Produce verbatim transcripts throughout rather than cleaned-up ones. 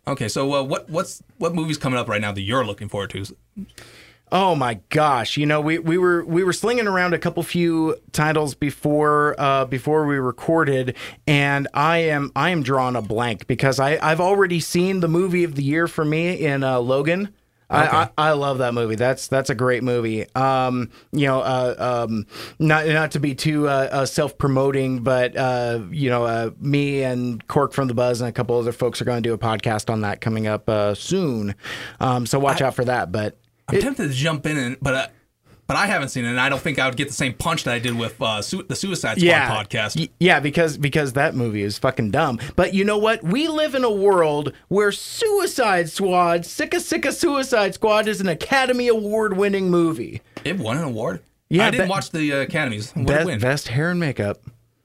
Okay, so uh, what what's what movie's coming up right now that you're looking forward to? Oh my gosh! You know, we, we were we were slinging around a couple few titles before uh, before we recorded, and I am I am drawing a blank because I I've already seen the movie of the year for me in uh, Logan. Okay. I, I I love that movie. That's that's a great movie. Um, you know, uh, um, not not to be too uh, uh, self promoting, but uh, you know, uh, me and Cork from the Buzz and a couple other folks are going to do a podcast on that coming up uh, soon. Um, so watch I, out for that. But I'm it, tempted to jump in, and, but uh, but I haven't seen it, and I don't think I would get the same punch that I did with uh, su- the Suicide Squad yeah, podcast. Y- yeah, because because that movie is fucking dumb. But you know what? We live in a world where Suicide Squad, Sicka Sicka Suicide Squad, is an Academy Award winning movie. It won an award? Yeah, I didn't be- watch the uh, Academies. What best, did it win? Best hair and makeup.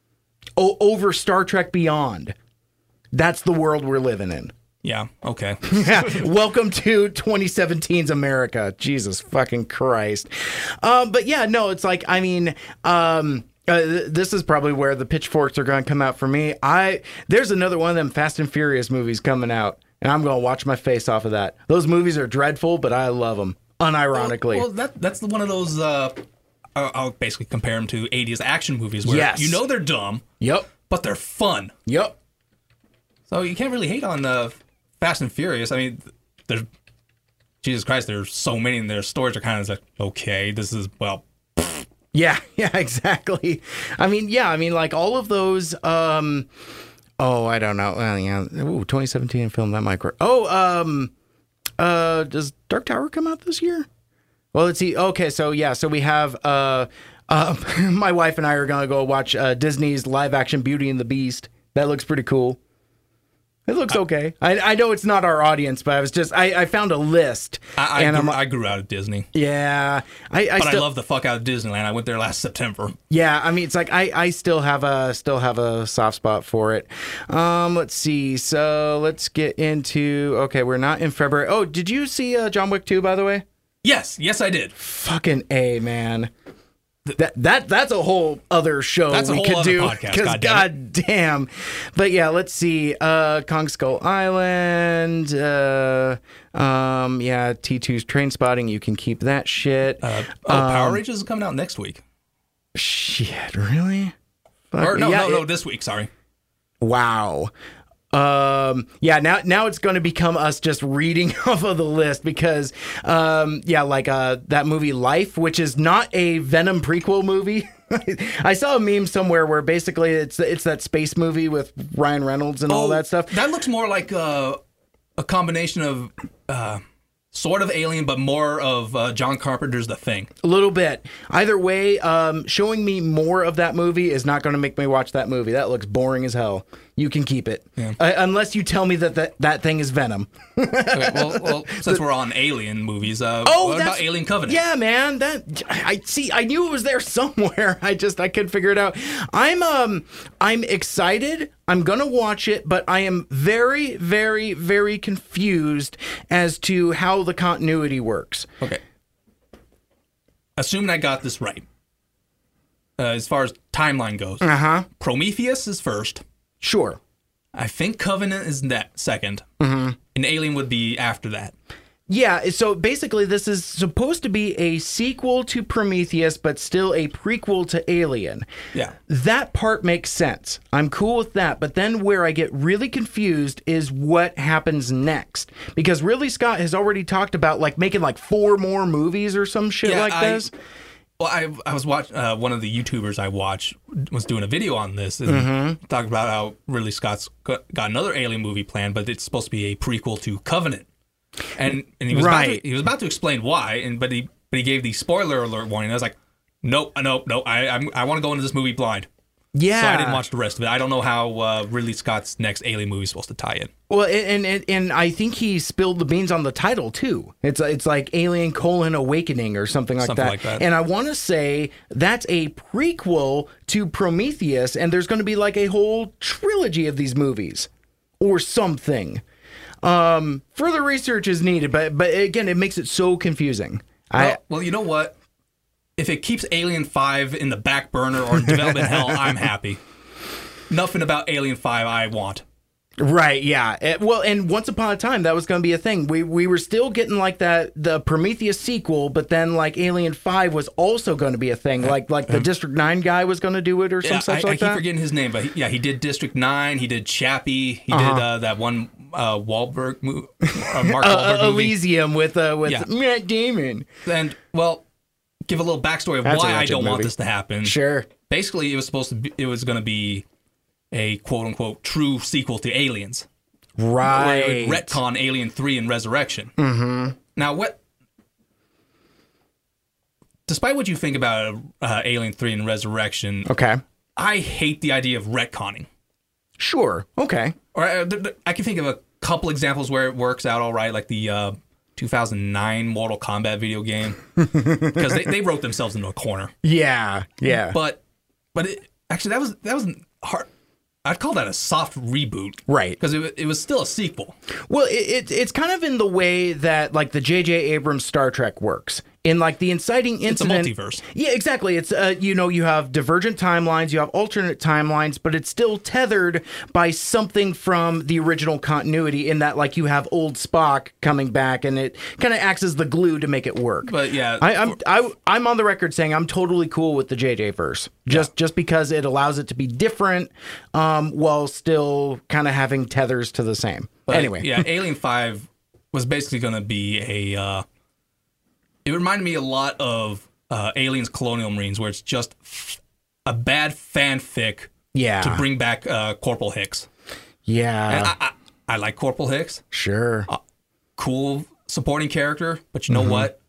O- over Star Trek Beyond. That's the world we're living in. Yeah, okay. Yeah, welcome to twenty seventeen's America. Jesus fucking Christ. Um, but yeah, no, it's like, I mean, um, uh, th- this is probably where the pitchforks are going to come out for me. I There's another one of them Fast and Furious movies coming out, and I'm going to watch my face off of that. Those movies are dreadful, but I love them, unironically. Well, well that, that's one of those, uh, I'll, I'll basically compare them to eighties action movies where yes. you know they're dumb, yep, but they're fun. Yep. So you can't really hate on uh, Fast and Furious. I mean, there's Jesus Christ, there's so many, and their stories are kind of like, okay, this is, well, yeah, yeah, exactly. I mean, yeah, I mean, like all of those. Um, oh, I don't know. Well, yeah, ooh, twenty seventeen film that might. Oh, um, uh, does Dark Tower come out this year? Well, let's see. Okay, so yeah, so we have. Uh, uh, my wife and I are gonna go watch uh, Disney's live action Beauty and the Beast. That looks pretty cool. It looks okay. I, I know it's not our audience, but I was just I, I found a list. I, I, and grew, I'm, I grew out of Disney. Yeah, I, I but still, I love the fuck out of Disneyland. I went there last September. Yeah, I mean it's like I, I still have a still have a soft spot for it. Um, let's see. So let's get into okay. We're not in February. Oh, did you see uh, John Wick two? By the way. Yes, yes, I did. Fucking A, man. That that that's a whole other show that's a we whole could other do. podcast. Because God damn, God damn. But yeah, let's see. Uh, Kong Skull Island. Uh, um, yeah, T two's Train Spotting. You can keep that shit. Uh, oh, um, Power Rangers is coming out next week. Shit, really? Or Fuck, no, yeah, no, no, it- this week. Sorry. Wow. Um, yeah, now now it's going to become us just reading off of the list because, um, yeah, like uh, that movie Life, which is not a Venom prequel movie. I saw a meme somewhere where basically it's it's that space movie with Ryan Reynolds and all that stuff. That looks more like uh, a combination of uh, sort of Alien, but more of uh, John Carpenter's The Thing. A little bit. Either way, um, showing me more of that movie is not going to make me watch that movie. That looks boring as hell. You can keep it. Yeah. Uh, unless you tell me that, that that thing is Venom. Okay, well, well, since we're on Alien movies, uh, oh, what that's, about Alien Covenant? Yeah, man. That I see. I knew it was there somewhere. I just I couldn't figure it out. I'm um I'm excited. I'm gonna watch it, but I am very, very, very confused as to how the continuity works. Okay. Assuming I got this right, uh, as far as timeline goes, uh huh. Prometheus is first. Sure. I think Covenant is that second, mm-hmm. and Alien would be after that. Yeah, so basically this is supposed to be a sequel to Prometheus, but still a prequel to Alien. Yeah. That part makes sense. I'm cool with that, but then where I get really confused is what happens next. Because Ridley Scott has already talked about like making like four more movies or some shit yeah, like I, this. Well, I I was watching, uh, one of the YouTubers I watch was doing a video on this and mm-hmm. talking about how Ridley Scott's got another Alien movie planned, but it's supposed to be a prequel to Covenant. And and he was right. about to, he was about to explain why, and but he but he gave the spoiler alert warning. I was like, nope, nope, nope. I I'm, I want to go into this movie blind. Yeah. So I didn't watch the rest of it. I don't know how uh, Ridley Scott's next Alien movie is supposed to tie in. Well, and, and and I think he spilled the beans on the title too. It's it's like Alien colon Awakening or something like Something that. like that. And I want to say that's a prequel to Prometheus, and there's going to be like a whole trilogy of these movies or something. Um, further research is needed, but but again, it makes it so confusing. Well, I well, you know what? If it keeps Alien five in the back burner or in development hell, I'm happy. Nothing about Alien five I want. Right, yeah. Eh, well, and once upon a time, that was going to be a thing. We we were still getting like that the Prometheus sequel, but then like Alien Five was also going to be a thing. Like like the District Nine guy was going to do it or some Yeah, such I, like I keep that. forgetting his name, but he, yeah, he did District Nine. He did Chappie. He Uh-huh. did uh, that one uh, Wahlberg movie, uh, Mark Uh, Wahlberg uh, movie. Elysium with uh, with Yeah. Matt Damon. And well, give a little backstory of That's a why I wretched don't want movie. this to happen. Sure. Basically, it was supposed to be. It was going to be a quote unquote true sequel to Aliens. Where Right. it would retcon Alien three and Resurrection. Mm-hmm. Now, what? Despite what you think about uh, Alien three and Resurrection, Okay. I hate the idea of retconning. Sure. Okay. Or uh, th- th- I can think of a couple examples where it works out all right, like the uh, two thousand nine Mortal Kombat video game, because they, they wrote themselves into a corner. Yeah. Yeah. But, but it, actually, that was that was hard. I'd call that a soft reboot, Right. Because it, wa- it was still a sequel. Well, it, it it's kind of in the way that like the J J Abrams Star Trek works. In like the inciting It's a incident. multiverse. Yeah, exactly. It's uh, you know, you have divergent timelines, you have alternate timelines, but it's still tethered by something from the original continuity. In that, like, you have old Spock coming back, and it kind of acts as the glue to make it work. But yeah, I, I'm I, I'm on the record saying I'm totally cool with the J J verse, just just because it allows it to be different, um, while still kind of having tethers to the same. But, anyway, yeah, Alien Five was basically going to be a. Uh, it reminded me a lot of uh, Aliens: Colonial Marines, where it's just a bad fanfic yeah, to bring back uh, Corporal Hicks. yeah, And I, I, I like Corporal Hicks, sure, cool supporting character, but you know Mm-hmm. what?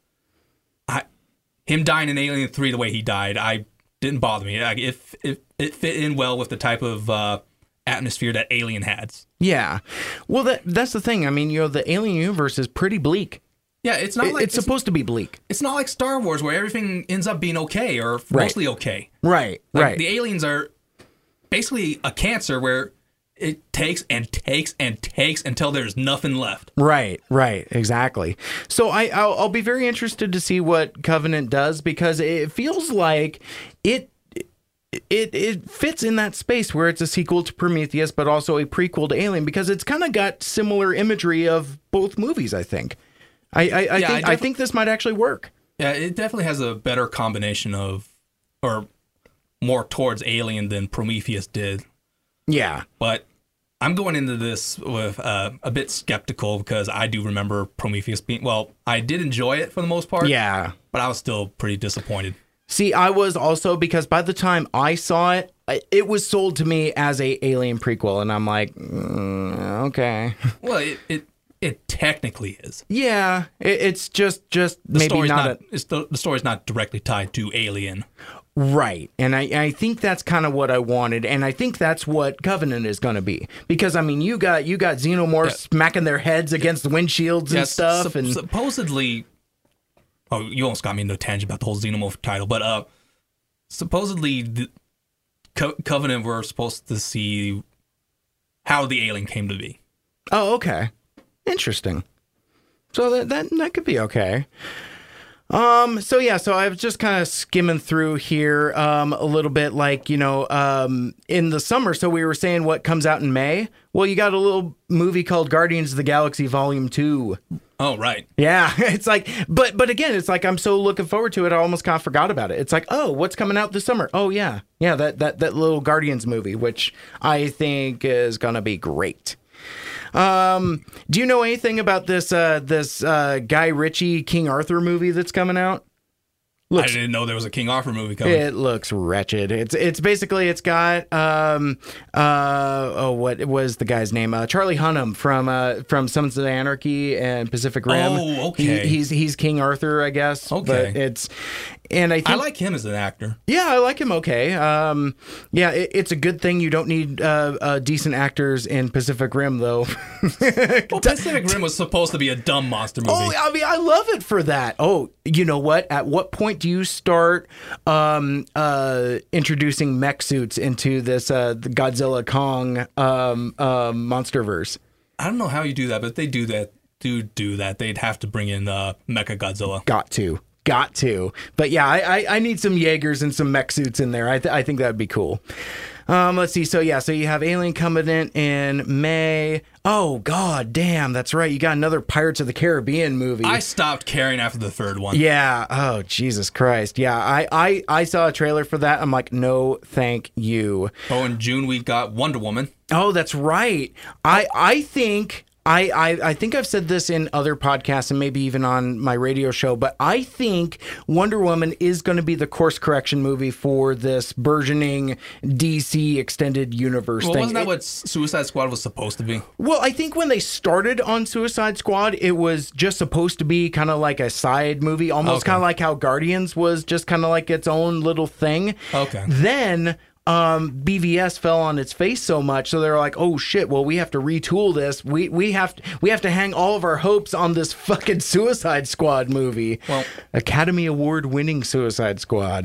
I him dying in Alien Three the way he died, I didn't bother me. Like, it, it it fit in well with the type of uh, atmosphere that Alien had. yeah. Well, that that's the thing. I mean, you know, the Alien universe is pretty bleak. Yeah, it's not It- like it's supposed to be bleak, It's not like Star Wars where everything ends up being okay or Right. mostly okay. right? Like, right. The aliens are basically a cancer where it takes and takes and takes until there's nothing left. Right, right, exactly. So I, I'll, I'll be very interested to see what Covenant does, because it feels like it. It it fits in that space where it's a sequel to Prometheus, but also a prequel to Alien, because it's kind of got similar imagery of both movies. I think. I I, I Yeah, I think I defi- think this might actually work. Yeah, it definitely has a better combination of, or more towards Alien than Prometheus did. Yeah. But I'm going into this with uh, a bit skeptical because I do remember Prometheus being, well, I did enjoy it for the most part. Yeah. But I was still pretty disappointed. See, I was also, because by the time I saw it, I- it was sold to me as a Alien prequel, and I'm like, mm, okay. Well, it, it it technically is. Yeah, it, it's just just The maybe story's not, not, it's the, the story's not directly tied to Alien. a, right. And I, I think that's kind of what I wanted, and I think that's what Covenant is going to be, because I mean, you got you got xenomorphs Yeah. smacking their heads against the windshields and Yes, stuff, sup- and supposedly, oh, you almost got me into a tangent about the whole Xenomorph title, but uh, supposedly the Co- Covenant were supposed to see how the alien came to be. oh, okay, interesting. So that that that could be okay. Um, so yeah, so I was just kind of skimming through here, um, a little bit, like, you know, um, in the summer. So we were saying what comes out in May. Well, you got a little movie called Guardians of the Galaxy Volume Two. Oh, right. Yeah, it's like, but but again, it's like I'm so looking forward to it. I almost kind of forgot about it. It's like, oh, what's coming out this summer? Oh yeah, yeah, that that that little Guardians movie, which I think is gonna be great. Um, do you know anything about this uh, this uh, Guy Ritchie King Arthur movie that's coming out? I didn't know there was a King Arthur movie coming. It looks wretched. It's it's basically it's got um uh oh what was the guy's name? Uh, Charlie Hunnam from uh from Sons of Anarchy and Pacific Rim. Oh, okay. He, he's he's King Arthur, I guess. Okay. But it's and I think I like him as an actor. yeah, I like him okay. Um, yeah, it, it's a good thing you don't need uh, uh, decent actors in Pacific Rim, though. Well, Pacific Rim was supposed to be a dumb monster movie. Oh, I mean, I love it for that. Oh, you know what? At what point do you start um, uh, introducing mech suits into this uh, the Godzilla Kong um, uh, MonsterVerse? I don't know how you do that, but if they do that, do do that, they'd have to bring in uh, Mecha Godzilla. Got to. Got to. But yeah, I, I, I need some Jaegers and some mech suits in there. I, th- I think that would be cool. Um, let's see. So yeah, so you have Alien Covenant in May. Oh god damn, that's right. You got another Pirates of the Caribbean movie. I stopped caring after the third one. Yeah. Oh Jesus Christ. Yeah. I I I saw a trailer for that. I'm like, no, thank you. Oh, in June we got Wonder Woman. Oh, that's right. I I think. I, I, I think I've said this in other podcasts and maybe even on my radio show, but I think Wonder Woman is going to be the course correction movie for this burgeoning D C extended universe Well, thing. wasn't that It- what Suicide Squad was supposed to be? well, I think when they started on Suicide Squad, it was just supposed to be kind of like a side movie, almost Okay. kind of like how Guardians was just kind of like its own little thing. Okay. Then um, B V S fell on its face so much, so they're like, "Oh shit! Well, we have to retool this. We we have to, we have to hang all of our hopes on this fucking Suicide Squad movie." Well- Academy Award winning Suicide Squad.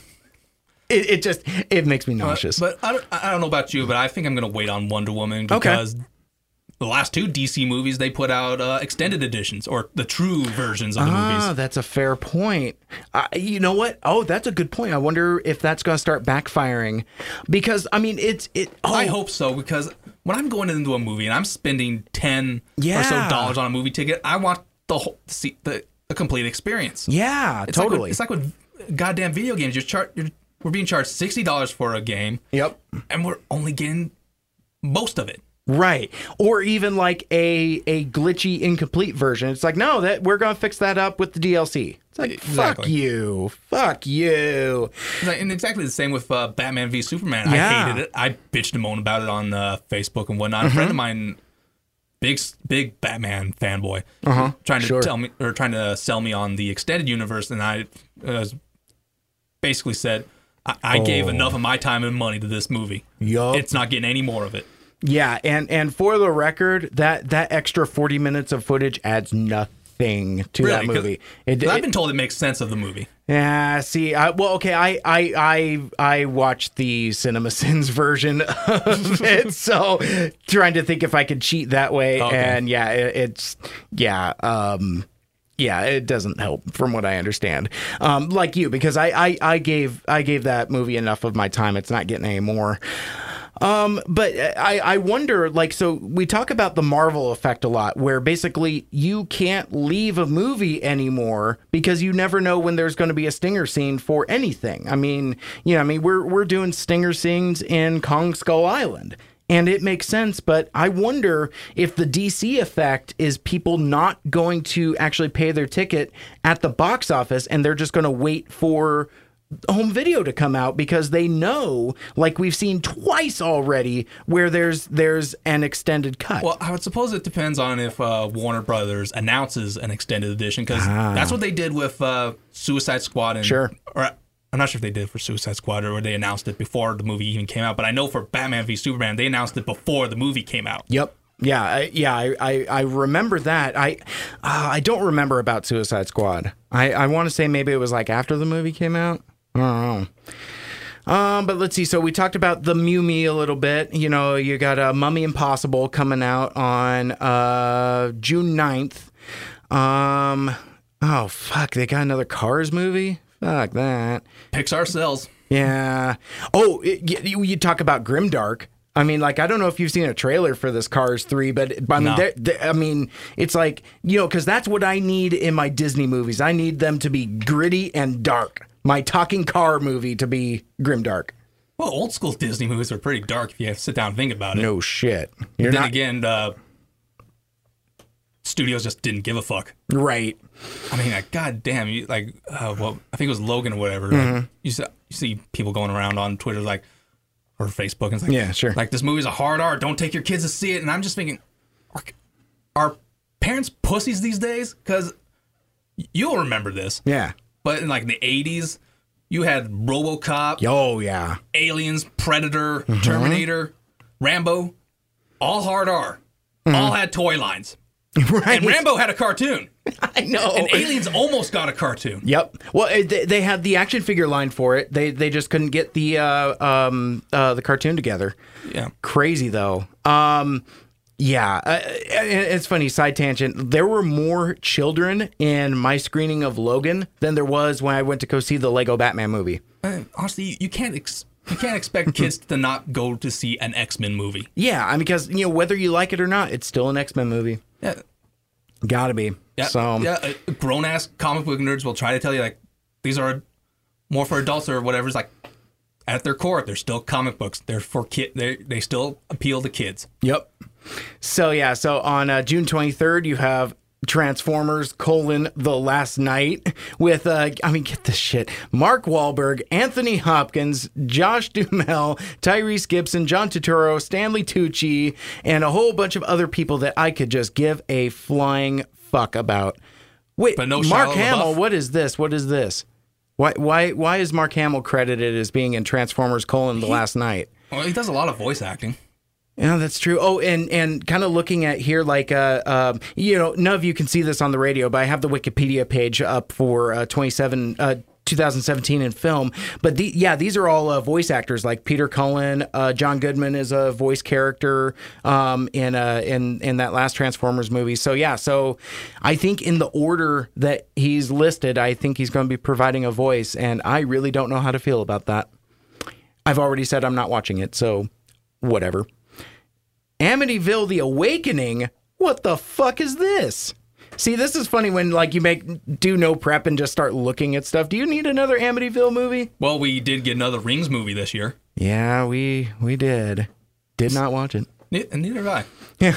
it, it just it makes me nauseous. But I don't, I don't know about you, but I think I'm going to wait on Wonder Woman because the last two D C movies, they put out uh, extended editions or the true versions of the Ah, movies. that's a fair point. Uh, you know what? Oh, that's a good point. I wonder if that's going to start backfiring, because I mean, it's it. Oh, I hope so, because when I'm going into a movie and I'm spending ten or Yeah. so dollars on a movie ticket, I want the whole see the, the complete experience. Yeah, It's like totally. with, it's like with goddamn video games. You're char- you're, we're being charged sixty dollars for a game, Yep. and we're only getting most of it. Right. Or even like a a glitchy, incomplete version. It's like, no, that we're gonna fix that up with the D L C. It's like, fuck Exactly. you, fuck you. It's like- And exactly the same with uh, Batman v Superman. I Yeah. hated it. I bitched and moaned about it on uh, Facebook and whatnot. A friend of mine, big big Batman fanboy, Uh-huh. trying to Sure. tell me or trying to sell me on the extended universe, and I uh, basically said I, I gave Oh. enough of my time and money to this movie. Yup. It's not getting any more of it. Yeah, and and for the record, that that extra forty minutes of footage adds nothing to that 'cause- movie. It, 'cause I've it- been told it makes sense of the movie. Yeah, see, I, well, okay, I, I, I, I watched the CinemaSins version of it, so trying to think if I could cheat that way, Okay. and yeah, it, it's, yeah, um, yeah, it doesn't help from what I understand. Um, like you, because I, I, I gave, I gave that movie enough of my time. It's not getting any more. Um, but I, I wonder, like, so we talk about the Marvel effect a lot, where basically you can't leave a movie anymore because you never know when there's going to be a stinger scene for anything. I mean, you know, I mean, we're we're doing stinger scenes in Kong Skull Island. And it makes sense, but I wonder if the D C effect is people not going to actually pay their ticket at the box office and they're just going to wait for home video to come out because they know, like we've seen twice already, where there's there's an extended cut. Well, I would suppose it depends on if uh, Warner Brothers announces an extended edition, because that's what they did with uh, Suicide Squad. And, Sure. Or I'm not sure if they did for Suicide Squad or they announced it before the movie even came out. But I know for Batman v Superman, they announced it before the movie came out. Yep. Yeah, I, yeah, I, I, I remember that. I uh, I don't remember about Suicide Squad. I, I want to say maybe it was like after the movie came out. I don't know. Um, but let's see. So we talked about the Mew Me a little bit. You know, you got a uh, Mummy Impossible coming out on uh, June ninth. Um, oh, fuck. They got another Cars movie? Fuck that. Pixar sells. Yeah. Oh, it, you, you talk about Grimdark. I mean, like, I don't know if you've seen a trailer for this Cars three, but, but I mean, No. they're- they're- I mean, it's like, you know, because that's what I need in my Disney movies. I need them to be gritty and dark. My talking car movie to be Grimdark. Well, old school Disney movies are pretty dark if you sit down and think about it. No shit. You're then not again, uh, studios just didn't give a fuck. right. I mean, like, goddamn, you like, uh, well, I think it was Logan or whatever. Mm-hmm. Like, you see, you see people going around on Twitter like, or Facebook, and it's like, Yeah, sure. like this movie's a hard R. Don't take your kids to see it. And I'm just thinking, are, are parents pussies these days? Because you'll remember this, Yeah. but in like the eighties, you had RoboCop, Oh yeah. Aliens, Predator, Mm-hmm. Terminator, Rambo, all hard R. Mm-hmm. All had toy lines. Right. And Rambo had a cartoon. I know. And Aliens almost got a cartoon. Yep. Well, it- they, they had the action figure line for it. They they just couldn't get the uh, um uh, the cartoon together. Yeah. Crazy though. Um, yeah, uh, it's funny. Side tangent. There were more children in my screening of Logan than there was when I went to go see the Lego Batman movie. Uh, honestly, you can't ex- You can't expect kids to not go to see an X-Men movie. Yeah, I mean, because, you know, whether you like it or not, it's still an X-Men movie. Yeah. Gotta be. Yeah, so, yeah, uh, grown-ass comic book nerds will try to tell you, like, these are more for adults or whatever. It's like, at their core, they're still comic books. They're for kid. They they still appeal to kids. Yep. So, yeah, so on uh, June twenty-third, you have Transformers, colon, The Last Night with, uh, I mean, get this shit. Mark Wahlberg, Anthony Hopkins, Josh Duhamel, Tyrese Gibson, John Turturro, Stanley Tucci, and a whole bunch of other people that I could just give a flying fuck about. Wait, But no Mark Shia Hamill, LaBeouf? what is this? What is this? Why, why, why is Mark Hamill credited as being in Transformers, colon, The Last Night? Well, he does a lot of voice acting. Yeah, that's true. Oh, and and kind of looking at here, like, uh, uh, you know, none of you can see this on the radio, but I have the Wikipedia page up for uh, twenty-seven, uh, twenty seventeen in film. But the, yeah, these are all uh, voice actors, like Peter Cullen, uh, John Goodman is a voice character um, in uh, in in that last Transformers movie. So yeah, so I think in the order that he's listed, I think he's going to be providing a voice, and I really don't know how to feel about that. I've already said I'm not watching it, so whatever. Amityville: The Awakening? What the fuck is this? See, this is funny when, like, you make do no prep and just start looking at stuff. Do you need another Amityville movie? Well, we did get another Rings movie this year. Yeah, we we did. Did not watch it. Ne- and neither did I. Yeah.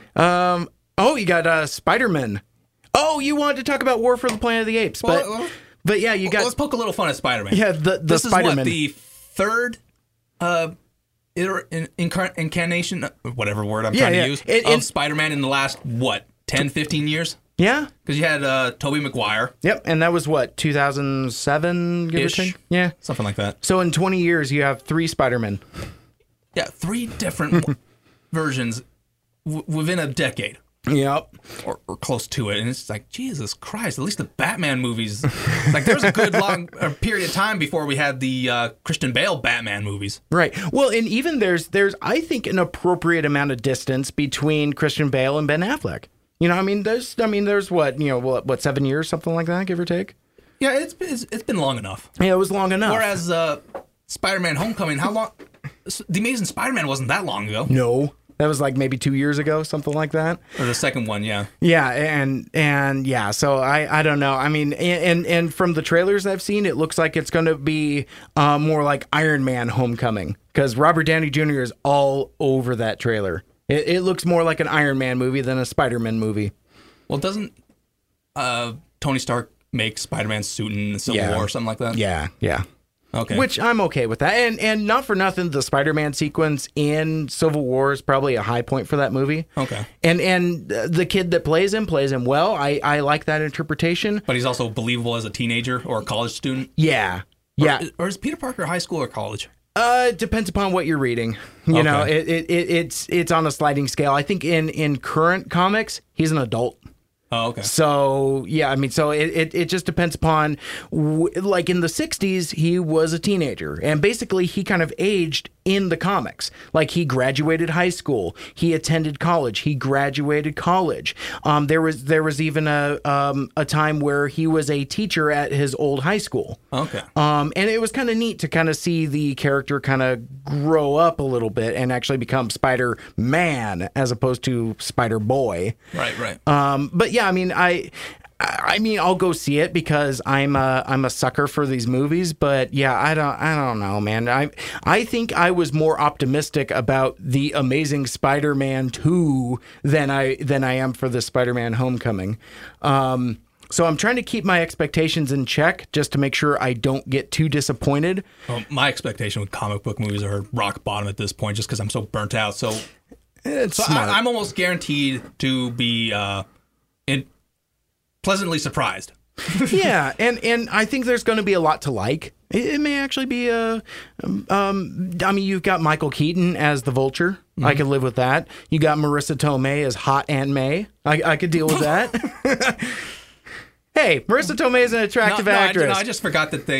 Um. Oh, you got uh, Spider-Man. Oh, you wanted to talk about War for the Planet of the Apes, but Well, well, but yeah, you got Let's poke a little fun at Spider-Man. yeah the the this Spider-Man. is what, the third uh, iter- in, incar- incarnation, whatever word I'm Yeah, trying yeah. to use, It- of it- Spider-Man in the last, what, ten, fifteen years? Yeah. Because you had uh, Tobey Maguire, Yep. And that was what, two thousand seven, give Ish. or take? Yeah. something like that. So in twenty years, you have three Spider-Men. Yeah, three different versions w- within a decade. Yep. Or, or close to it, and it's like, Jesus Christ, at least the Batman movies, like there was a good long uh, period of time before we had the uh, Christian Bale Batman movies. Right. Well, and even there's there's I think an appropriate amount of distance between Christian Bale and Ben Affleck. You know, I mean, there's I mean, there's what, you know, what, what seven years, something like that, give or take. Yeah, it's it's, it's been long enough. Yeah, it was long enough. Whereas uh, Spider-Man: Homecoming, how long? The Amazing Spider-Man wasn't that long ago. No. That was like maybe two years ago, something like that. Or the second one, yeah. Yeah, and and yeah, so I I don't know. I mean, and and, and from the trailers I've seen, it looks like it's going to be uh, more like Iron Man: Homecoming, because Robert Downey Junior is all over that trailer. It, it looks more like an Iron Man movie than a Spider-Man movie. Well, doesn't uh, Tony Stark make Spider-Man's suit in Civil Yeah. War or something like that? Yeah, yeah. Okay. Which I'm okay with that. And and not for nothing, the Spider-Man sequence in Civil War is probably a high point for that movie. Okay. And and the kid that plays him plays him well. I, I like that interpretation. But he's also believable as a teenager or a college student. Yeah. Yeah. Or, or is Peter Parker high school or college? Uh, it depends upon what you're reading. You Okay. know, it, it, it it's it's on a sliding scale. I think in, in current comics, he's an adult. Oh, okay. So yeah, I mean, so it, it, it just depends upon, w- like in the sixties, he was a teenager, and basically he kind of aged in the comics. Like he graduated high school, he attended college, he graduated college. Um, there was there was even a um a time where he was a teacher at his old high school. Okay. Um, and it was kind of neat to kind of see the character kind of grow up a little bit and actually become Spider-Man as opposed to Spider-Boy. Right, right. Um, but yeah, I mean, I, I mean, I'll go see it because I'm a, I'm a sucker for these movies. But yeah, I don't, I don't know, man. I, I think I was more optimistic about the Amazing Spider-Man two than I, than I am for the Spider-Man: Homecoming. Um, so I'm trying to keep my expectations in check just to make sure I don't get too disappointed. Well, my expectation with comic book movies are rock bottom at this point, just because I'm so burnt out. So, It's so smart. I, I'm almost guaranteed to be uh, in, pleasantly surprised. Yeah, and and I think there's going to be a lot to like. It, it may actually be a. Um, um, I mean, you've got Michael Keaton as the Vulture. Mm-hmm. I could live with that. You got Marissa Tomei as Hot Aunt May. I, I could deal with that. Hey, Marissa Tomei is an attractive no, no, actress. I, no, I just forgot that they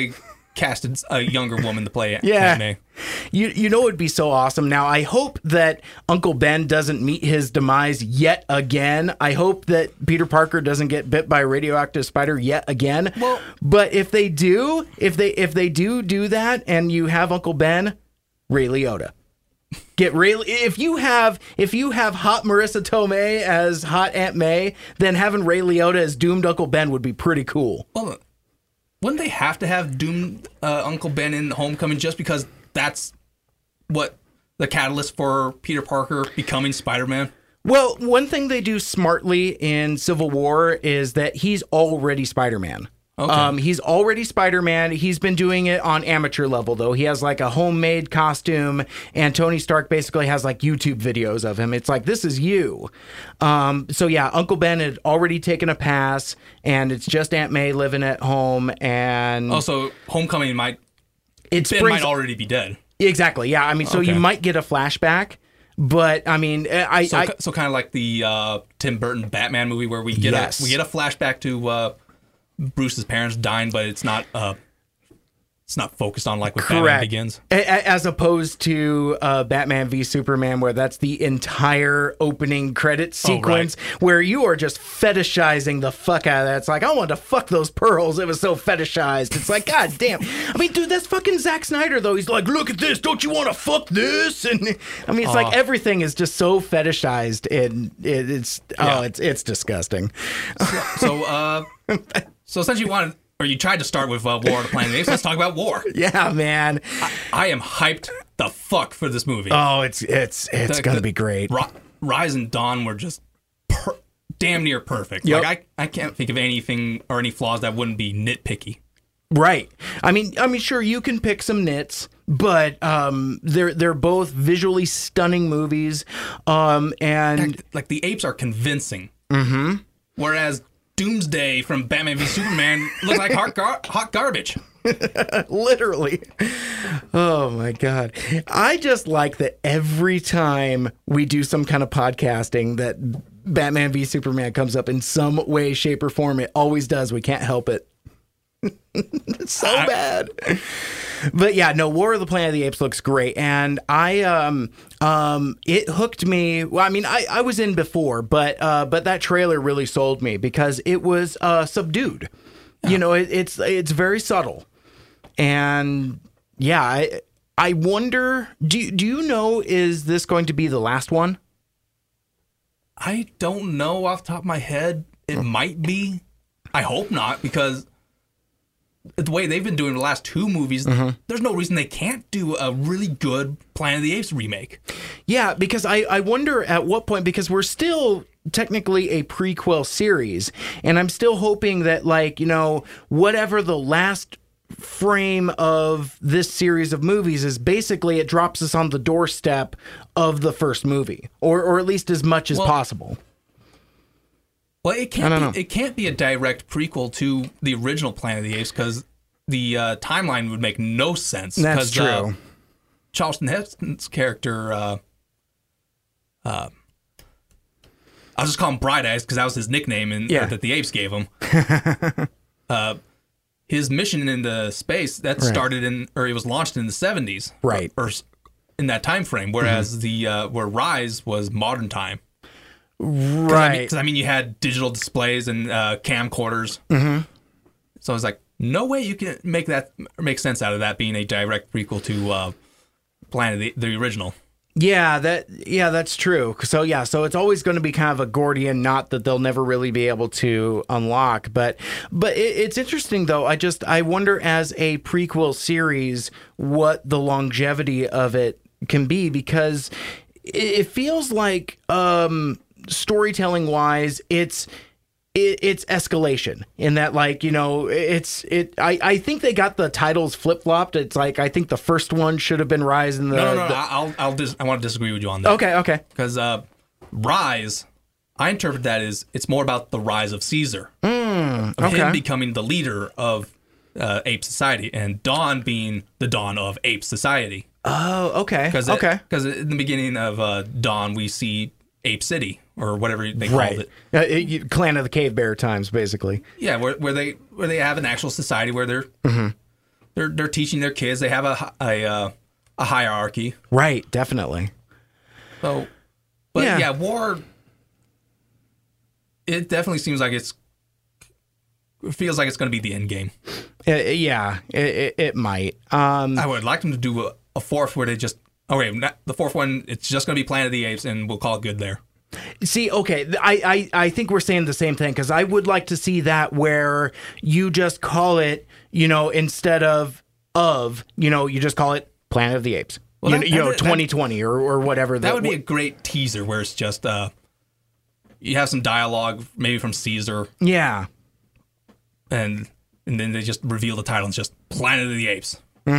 casted a younger woman to play Yeah. Aunt May. You you know it would be so awesome. Now I hope that Uncle Ben doesn't meet his demise yet again. I hope that Peter Parker doesn't get bit by a radioactive spider yet again. Well- but if they do, if they if they do do that, and you have Uncle Ben, Ray Liotta. Get Ray. If you have if you have hot Marissa Tomei as hot Aunt May, then having Ray Liotta as doomed Uncle Ben would be pretty cool. Well, wouldn't they have to have doomed uh, Uncle Ben in Homecoming just because that's what the catalyst for Peter Parker becoming Spider-Man? Well, one thing they do smartly in Civil War is that he's already Spider-Man. Okay. Um, he's already Spider-Man. He's been doing it on amateur level, though. He has like a homemade costume, and Tony Stark basically has like YouTube videos of him. It's like, this is you. Um, so yeah, Uncle Ben had already taken a pass, and it's just Aunt May living at home, and Also, Homecoming might it Ben springs might already be dead. exactly. Yeah, I mean, so Okay. you might get a flashback, but I mean, I, So, I so kind of like the uh, Tim Burton Batman movie where we get Yes. a we get a flashback to uh, Bruce's parents dying, but it's not uh, it's not focused on like when Batman Correct. Begins. A- a- As opposed to uh, Batman v Superman, where that's the entire opening credit sequence, where you are just fetishizing the fuck out of that. It's like, I wanted to fuck those pearls. It was so fetishized. It's like, God damn. I mean, dude, that's fucking Zack Snyder, though. He's like, look at this. Don't you want to fuck this? And I mean, it's like everything is just so fetishized, and it, it's Yeah. oh, it's it's disgusting. So, uh, so since you wanted or you tried to start with uh, War of the Planet of the Apes, let's talk about War. Yeah, man. I am hyped the fuck for this movie. Oh, it's it's it's The- gonna the- be great. Ri- Rise and Dawn were just per- damn near perfect. Yep. Like I, I can't think of anything or any flaws that wouldn't be nitpicky. Right. I mean, I mean, sure, you can pick some nits, but um, they're they're both visually stunning movies, um, and Like, like the apes are convincing. Mm-hmm. Whereas Doomsday from Batman v Superman looks like hot, gar- hot garbage. literally, oh my god, I just like that every time we do some kind of podcasting that Batman v Superman comes up in some way, shape, or form. It always does. We can't help it. It's so I- bad. But yeah, no, War of the Planet of the Apes looks great, and I um um it hooked me. Well, I mean, I, I was in before, but uh but that trailer really sold me because it was uh subdued. You know, it, it's it's very subtle, and yeah, I I wonder. Do you- do you know, is this going to be the last one? I don't know off the top of my head. It might be. I hope not, because the way they've been doing the last two movies, there's no reason they can't do a really good Planet of the Apes remake. Yeah, because I, I wonder at what point, because we're still technically a prequel series, and I'm still hoping that, like, you know, whatever the last frame of this series of movies is, basically it drops us on the doorstep of the first movie, or or at least as much as Well, possible. Well, it can't I be, don't know. it can't be a direct prequel to the original Planet of the Apes because the uh, timeline would make no sense. That's 'cause, uh, true. Charleston Heston's character, uh, uh, I'll just call him Bright Eyes because that was his nickname and Yeah. that the apes gave him. uh, his mission into space that Right. started in, or it was launched in the seventies, Right. Or, or s- in that time frame. Whereas the uh, where Rise was modern time. Right. Because I mean, you had digital displays and uh, camcorders. Mm-hmm. So I was like, no way you can make that make sense out of that being a direct prequel to uh, Planet of the, the original. Yeah, that yeah, that's true. So yeah, so it's always going to be kind of a Gordian knot that they'll never really be able to unlock. But but it, it's interesting though. I just I wonder, as a prequel series, what the longevity of it can be, because it, it feels like um, storytelling wise, it's. It, it's escalation in that, like, you know, it's it. I, I think they got the titles flip flopped. It's like, I think the first one should have been Rise, and the, No, no, no. the- I'll, I'll dis- I want to disagree with you on that. okay, okay, Because uh, Rise, I interpret that as it's more about the rise of Caesar, of okay. him becoming the leader of uh, ape society, and Dawn being the dawn of ape society. oh, okay, Because okay. because in the beginning of uh, Dawn, we see Ape City or whatever they called Right. it. Uh, it- you- Clan of the Cave Bear times, basically. Yeah, where where they where they have an actual society where they're Mm-hmm. they're they're teaching their kids. They have a a uh, a hierarchy. Right, definitely. So, but Yeah. yeah. war. It definitely seems like it's. It feels like it's going to be the end game. Uh, yeah, it, it, it might. Um, I would like them to do a, a fourth where they just. Okay, not, the fourth one. It's just going to be Planet of the Apes, and we'll call it good there. See, okay, th- I, I, I think we're saying the same thing because I would like to see that where you just call it, you know, instead of of, you know, you just call it Planet of the Apes. Well, you, that- you know, that- twenty twenty or, or whatever. That would be a great teaser where it's just uh, you have some dialogue, maybe from Caesar, yeah. and and then they just reveal the title and it's just Planet of the Apes.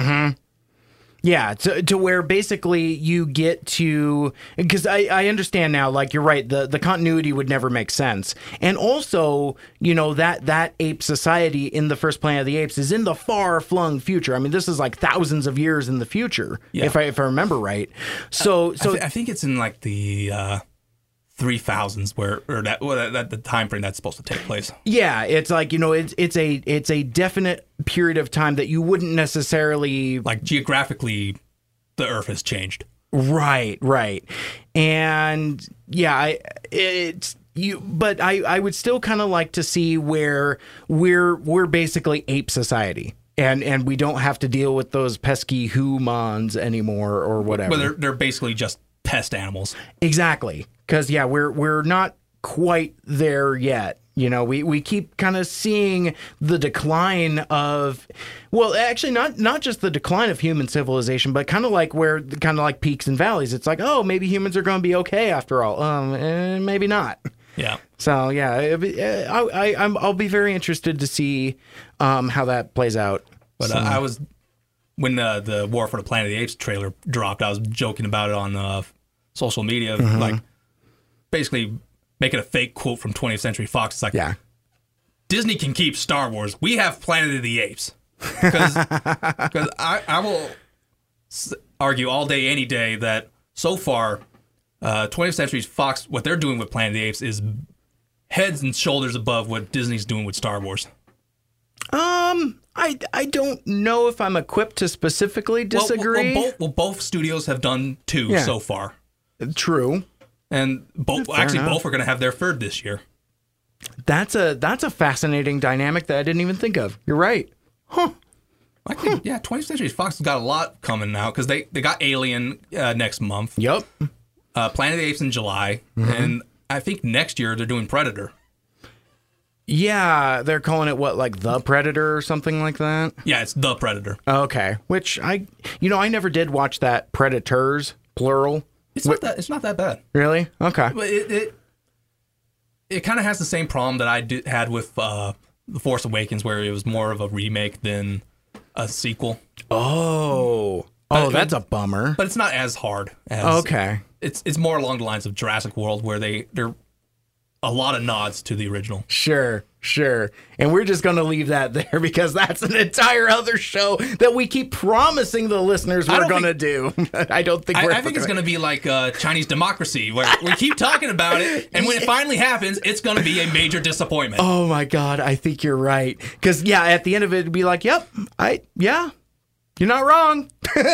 Yeah, to, to where basically you get to, because I, I understand now, like you're right, the, the continuity would never make sense. And also, you know, that, that ape society in the first Planet of the Apes is in the far flung future. I mean, this is like thousands of years in the future, Yeah. if I if I remember right. So, I, so th- I think it's in like the uh, three thousands where, or that, well, that, that the time frame that's supposed to take place. yeah, it's like, you know, it's it's a it's a definite period of time that you wouldn't necessarily Like geographically, the Earth has changed. Right, right. And yeah, I it's you but I I would still kind of like to see where we're we're basically ape society. And and we don't have to deal with those pesky humans anymore or whatever. But they're they're basically just pest animals. Exactly. Cuz yeah, we're we're not quite there yet. You know, we, we keep kind of seeing the decline of, well, actually not not just the decline of human civilization, but kind of like where kind of like peaks and valleys. It's like, oh, maybe humans are going to be okay after all. Um, eh, maybe not. Yeah. So yeah, I, I I'm I'll be very interested to see um how that plays out. But So- uh, I was when uh, the War for the Planet of the Apes trailer dropped, I was joking about it on uh, social media, Mm-hmm. like basically making a fake quote from twentieth Century Fox. It's like, yeah. Disney can keep Star Wars. We have Planet of the Apes. Because I, I will s- argue all day, any day that so far, uh, twentieth Century Fox, what they're doing with Planet of the Apes is heads and shoulders above what Disney's doing with Star Wars. Um, I I don't know if I'm equipped to specifically Well, disagree. Well, well, both, well, both studios have done two Yeah. so far. True. And both Fair actually enough. both are going to have their third this year. That's a that's a fascinating dynamic that I didn't even think of. You're right. Huh. I think yeah, twentieth Century Fox has got a lot coming now because they, they got Alien uh, next month, Yep. uh, Planet of the Apes in July, Mm-hmm. and I think next year they're doing Predator. Yeah, they're calling it what, like The Predator or something like that. Yeah, it's the Predator. Okay. Which I, you know, I never did watch that. Predators, plural. It's not that it's not that bad, Really? Okay. but it it, it kind of has the same problem that I did, had with uh, The Force Awakens, where it was more of a remake than a sequel. Oh. But- Oh, that's a bummer. But it's not as hard as Okay. It's it's more along the lines of Jurassic World, where they they're a lot of nods to the original. Sure, sure. And we're just going to leave that there because that's an entire other show that we keep promising the listeners I we're don't going to do. I don't think I, we're I think it's going to be like uh, Chinese democracy, where we keep talking about it, and when it finally happens, it's going to be a major disappointment. Oh my God, I think you're right. Because, yeah, at the end of it, it'd be like, yep, I, yeah, you're not wrong.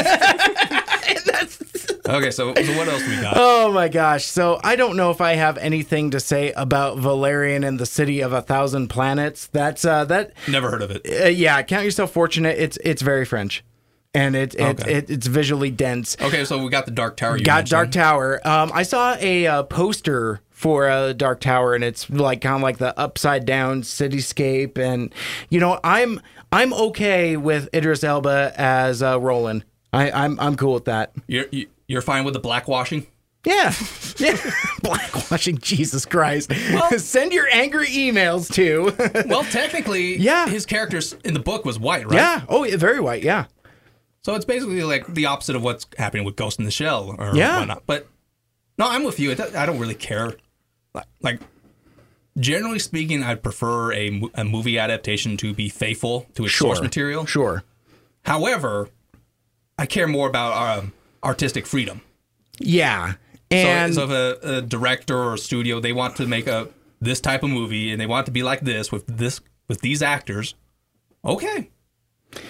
And that's. Okay, so, so what else we got? Oh my gosh. So I don't know if I have anything to say about Valerian and the City of a Thousand Planets. That's, uh, that, Never heard of it. uh, yeah, count yourself fortunate. It's, it's very French. And it, it, Okay. it it's visually dense. Okay, so we got the Dark Tower. You Got mentioned. Dark Tower. Um, I saw a uh, poster for uh, Dark Tower, and it's like kind of like the upside down cityscape. And you know, I'm I'm okay with Idris Elba as uh, Roland. I, I'm I'm cool with that. You're you- you're fine with the blackwashing. Yeah, yeah. Blackwashing, Jesus Christ! Send your angry emails to. Well, technically, Yeah. his character in the book was white, right? Yeah. Oh, yeah, very white. Yeah. So it's basically like the opposite of what's happening with Ghost in the Shell or Yeah. whatnot. But no, I'm with you. It- I don't really care. Like, like generally speaking, I'd prefer a, mo- a movie adaptation to be faithful to its source material. Sure. However, I care more about um, artistic freedom. Yeah. And so, so if a, a director or a studio, they want to make a this type of movie and they want it to be like this with this with these actors, okay.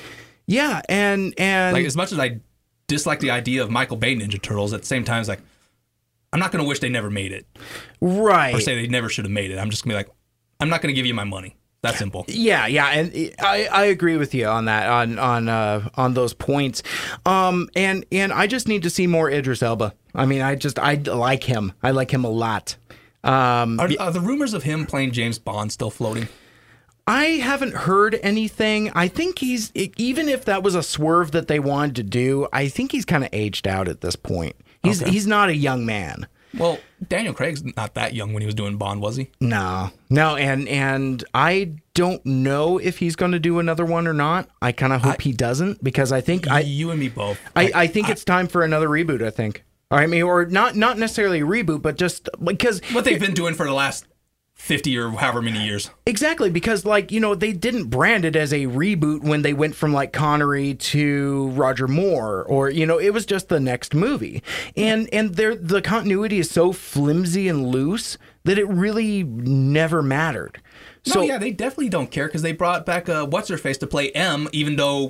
Yeah, and and Like, as much as I dislike the idea of Michael Bay Ninja Turtles, at the same time, it's like, I'm not going to wish they never made it. right. Or say they never should have made it. I'm just going to be like, I'm not going to give you my money. That simple. Yeah, yeah, and I, I agree with you on that on on uh, on those points. Um, and and I just need to see more Idris Elba. I mean, I just I like him. I like him a lot. Um, Are, are the rumors of him playing James Bond still floating? I haven't heard anything. I think he's even if that was a swerve that they wanted to do, I think he's kind of aged out at this point. He's Okay. he's not a young man. Well, Daniel Craig's not that young when he was doing Bond, was he? No, no, and and I don't know if he's going to do another one or not. I kind of hope I- he doesn't because I think I you and me both. I, I think it's time for another reboot. I think. I mean, or not not necessarily a reboot, but just because What they've been doing for the last fifty or however many years. exactly because like you know they didn't brand it as a reboot when they went from like Connery to Roger Moore, or you know it was just the next movie, and and there the continuity is so flimsy and loose that it really never mattered. So yeah, they definitely don't care because they brought back uh, what's her face to play M, even though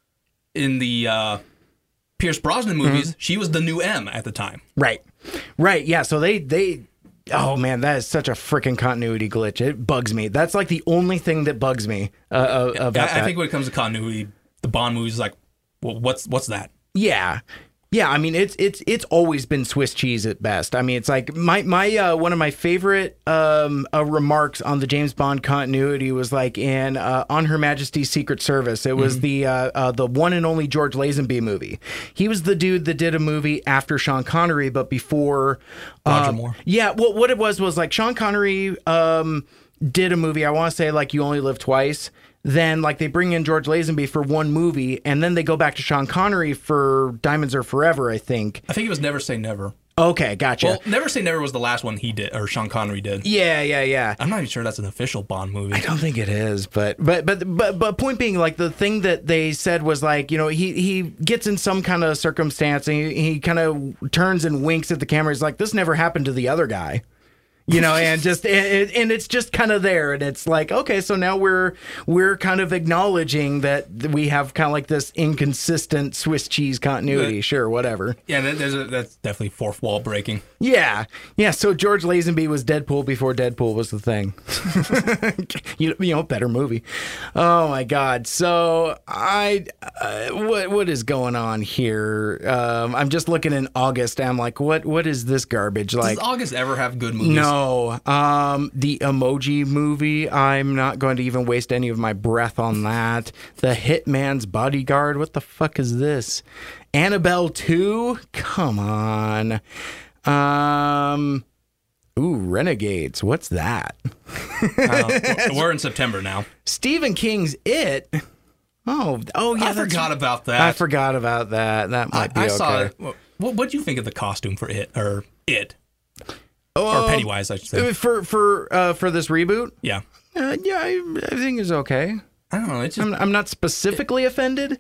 in the uh, Pierce Brosnan movies she was the new M at the time. Right. Right. Yeah. So they, they, oh man, that is such a freaking continuity glitch. It bugs me. That's like the only thing that bugs me uh, uh, about I, that. I think when it comes to continuity, the Bond movies is like, well, what's what's that? Yeah. Yeah, I mean it's it's it's always been Swiss cheese at best. I mean it's like my my uh, one of my favorite um, uh, remarks on the James Bond continuity was like in uh, On Her Majesty's Secret Service. It was mm-hmm. the uh, uh, the one and only George Lazenby movie. He was the dude that did a movie after Sean Connery, but before Roger um, Moore. Yeah, well, what it was was like Sean Connery um, did a movie. I want to say like You Only Live Twice. Then, like, they bring in George Lazenby for one movie, and then they go back to Sean Connery for Diamonds Are Forever, I think. I think it was Never Say Never. Okay, gotcha. Well, Never Say Never was the last one he did, or Sean Connery did. Yeah, yeah, yeah. I'm not even sure that's an official Bond movie. I don't think it is, but but but but but point being, like the thing that they said was like, you know, he he gets in some kind of circumstance, and he, he kind of turns and winks at the camera. He's like, "This never happened to the other guy." You know, and just and, and it's just kind of there, and it's like, okay, so now we're we're kind of acknowledging that we have kind of like this inconsistent Swiss cheese continuity. But, sure, whatever. Yeah, that, there's a, that's definitely fourth wall breaking. Yeah, yeah. So George Lazenby was Deadpool before Deadpool was the thing. you, you know, better movie. Oh my God. So I, uh, what what is going on here? Um, I'm just looking in August, and I'm like, what what is this garbage? Like, does August ever have good movies? No. Um, the Emoji Movie, I'm not going to even waste any of my breath on that. The Hitman's Bodyguard, what the fuck is this? Annabelle two? Come on. Um, ooh, Renegades, what's that? uh, we're in September now. Stephen King's It? Oh, oh yeah. I forgot about that. I forgot about that. That might be I, I okay. saw it. What what do you think of the costume for It, or It? Uh, or Pennywise, I should say. For, for, uh, for this reboot? Yeah. Uh, yeah, I, I think it's okay. I don't know. It's just, I'm, I'm not specifically offended.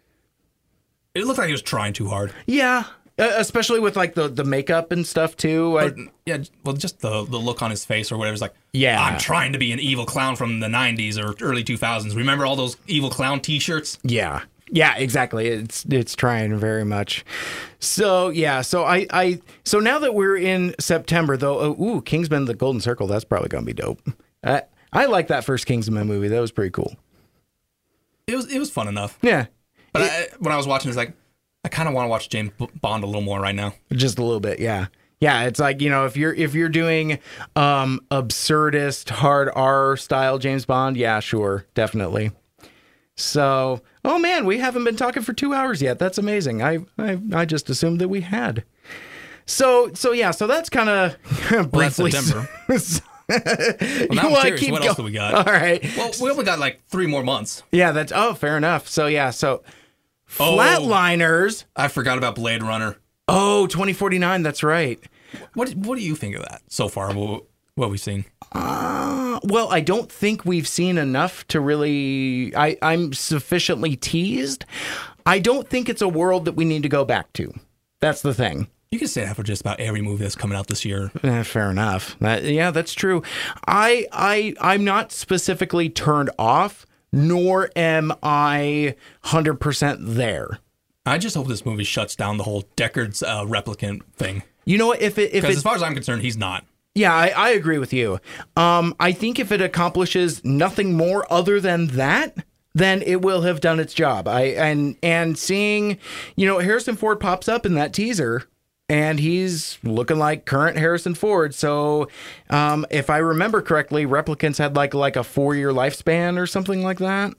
It looked like he was trying too hard. Yeah, uh, especially with like the, the makeup and stuff too. I, Or, yeah, well, just the the look on his face or whatever. It's like, Yeah. I'm trying to be an evil clown from the nineties or early two thousands. Remember all those evil clown T-shirts? yeah, yeah, exactly. It's it's trying very much. So yeah, so I I so now that we're in September though, oh, ooh, Kingsman: The Golden Circle. That's probably gonna be dope. I I like that first Kingsman movie. That was pretty cool. It was it was fun enough. Yeah, But It- I, when I was watching, it's like, I kind of want to watch James B- Bond a little more right now. just a little bit. Yeah. Yeah, it's like, you know, if you're if you're doing um absurdist hard R style James Bond, yeah, sure, definitely. So, oh man, we haven't been talking for two hours yet. That's amazing. I I, I just assumed that we had. So so yeah, so that's kind of Well, that's briefly. September. Well, now I'm curious, what else do we got? All right. Well, we only got like three more months. Yeah, that's oh, fair enough. So yeah, so Oh. Flatliners. I forgot about Blade Runner. Oh, twenty forty-nine, that's right. What what do you think of that so far? What, what we've seen? Uh, well, I don't think we've seen enough to really. I, I'm sufficiently teased. I don't think it's a world that we need to go back to. That's the thing. You can say that for just about every movie that's coming out this year. Eh, fair enough. That, yeah, that's true. I I I'm not specifically turned off nor am I one hundred percent there. I just hope this movie shuts down the whole Deckard's uh, replicant thing. You know what? If it, if Because it, as far as I'm concerned, he's not. yeah, I, I agree with you. Um, I think if it accomplishes nothing more other than that, then it will have done its job. I and and seeing, you know, Harrison Ford pops up in that teaser, and he's looking like current Harrison Ford. So, um, if I remember correctly, replicants had like like a four year lifespan or something like that.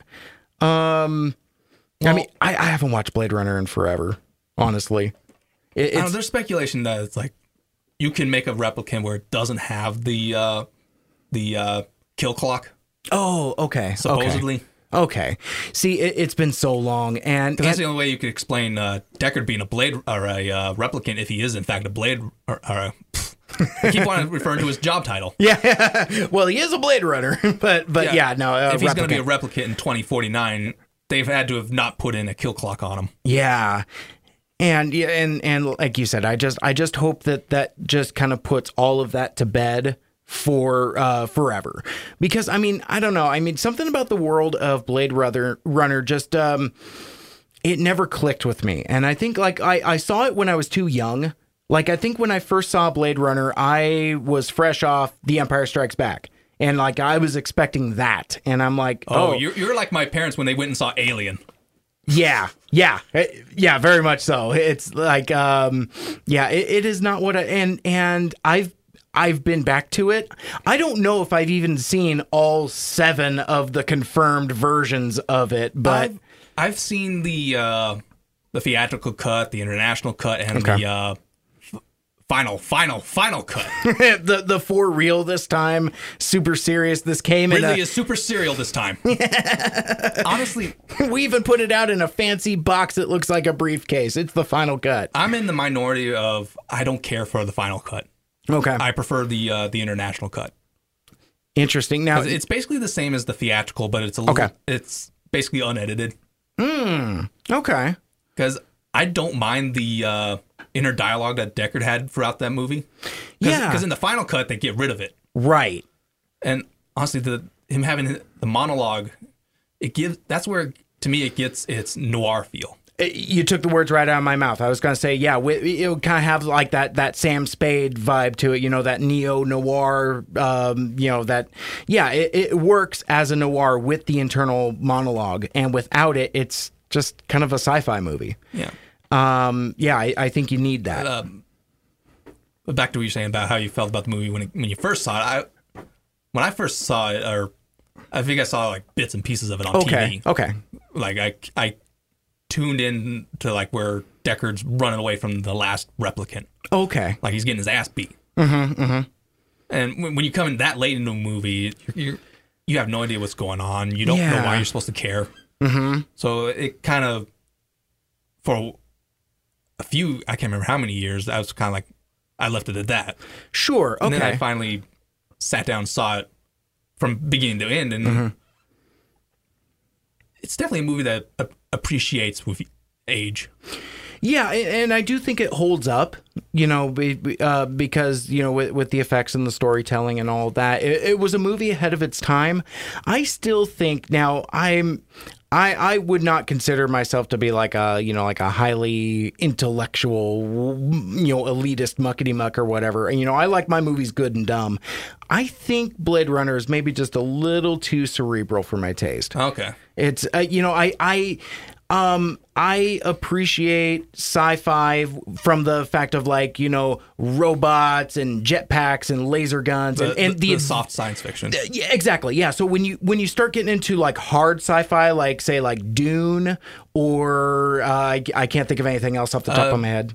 Um, Well, I mean, I, I haven't watched Blade Runner in forever, honestly. It, I don't know, it's, there's speculation that it's like you can make a replicant where it doesn't have the uh, the uh, kill clock, oh, okay, supposedly. Okay. Okay. See, it, it's been so long, and, Because that's and the only way you could explain uh, Deckard being a blade or a uh, replicant if he is in fact a blade. Or, or a, I keep on referring to his job title. yeah. Well, he is a Blade Runner, but but yeah, Yeah. no. Uh, if he's going to be a replicant. replicant in twenty forty-nine, they've had to have not put in a kill clock on him. Yeah. And yeah, and and like you said, I just I just hope that that just kind of puts all of that to bed for uh, forever. Because I mean, I don't know. I mean, something about the world of Blade Runner Runner just um, it never clicked with me. And I think like I I saw it when I was too young. Like I think when I first saw Blade Runner, I was fresh off The Empire Strikes Back. And like I was expecting that, and I'm like, Oh, oh, you're, you're like my parents when they went and saw Alien. yeah, yeah, Eh, yeah, very much so. It's like, um, yeah, it, it is not what I and and I've I've been back to it. I don't know if I've even seen all seven of the confirmed versions of it, but I've, I've seen the uh, the theatrical cut, the international cut, and Okay. the uh, f- final, final, final cut. the the for real this time, super serious. This came in. Ridley A, is super serial this time. Honestly, we even put it out in a fancy box that looks like a briefcase. It's the final cut. I'm in the minority of I don't care for the final cut. Okay, I prefer the uh, the international cut. interesting. Now, 'Cause it's basically the same as the theatrical, but it's a little, Okay. it's basically unedited. okay, Because I don't mind the uh, inner dialogue that Deckard had throughout that movie. Cause, Yeah. Because in the final cut, they get rid of it. right. And honestly, the him having the monologue, it gives that's where to me it gets its noir feel. You took the words right out of my mouth. I was going to say, yeah, it would kind of have like that that Sam Spade vibe to it, you know, that neo noir, um, you know, that, yeah, it, it works as a noir with the internal monologue, and without it, it's just kind of a sci-fi movie. Yeah. Um, yeah, I, I think you need that. Um, but back to what you're saying about how you felt about the movie when it, when you first saw it. I when I first saw it, or I think I saw like bits and pieces of it on okay, T V. okay, Like I I tuned in to like where Deckard's running away from the last replicant. okay. Like he's getting his ass beat. Mm-hmm, mm-hmm. And when, when you come in that late into a movie, you you have no idea what's going on. You don't know Yeah. why you're supposed to care. Mm-hmm. So it kind of, for a few, I can't remember how many years, I was kind of like, I left it at that. Sure, And then I okay. finally sat down and saw it from beginning to end. And Mm-hmm. it's definitely a movie that a- appreciates with age. Yeah, and and I do think it holds up, you know, be- be- uh, because, you know, with, with the effects and the storytelling and all that, it, it was a movie ahead of its time. I still think now I'm, I, I would not consider myself to be like a, you know, like a highly intellectual, you know, elitist muckety muck or whatever. And, you know, I like my movies good and dumb. I think Blade Runner is maybe just a little too cerebral for my taste. Okay. It's uh, you know I I um I appreciate sci-fi from the fact of like you know robots and jetpacks and laser guns The, and, and the, the, the soft science fiction. yeah, exactly, yeah. So when you when you start getting into like hard sci-fi, like say like Dune or uh, I, I can't think of anything else off the top Uh, of my head.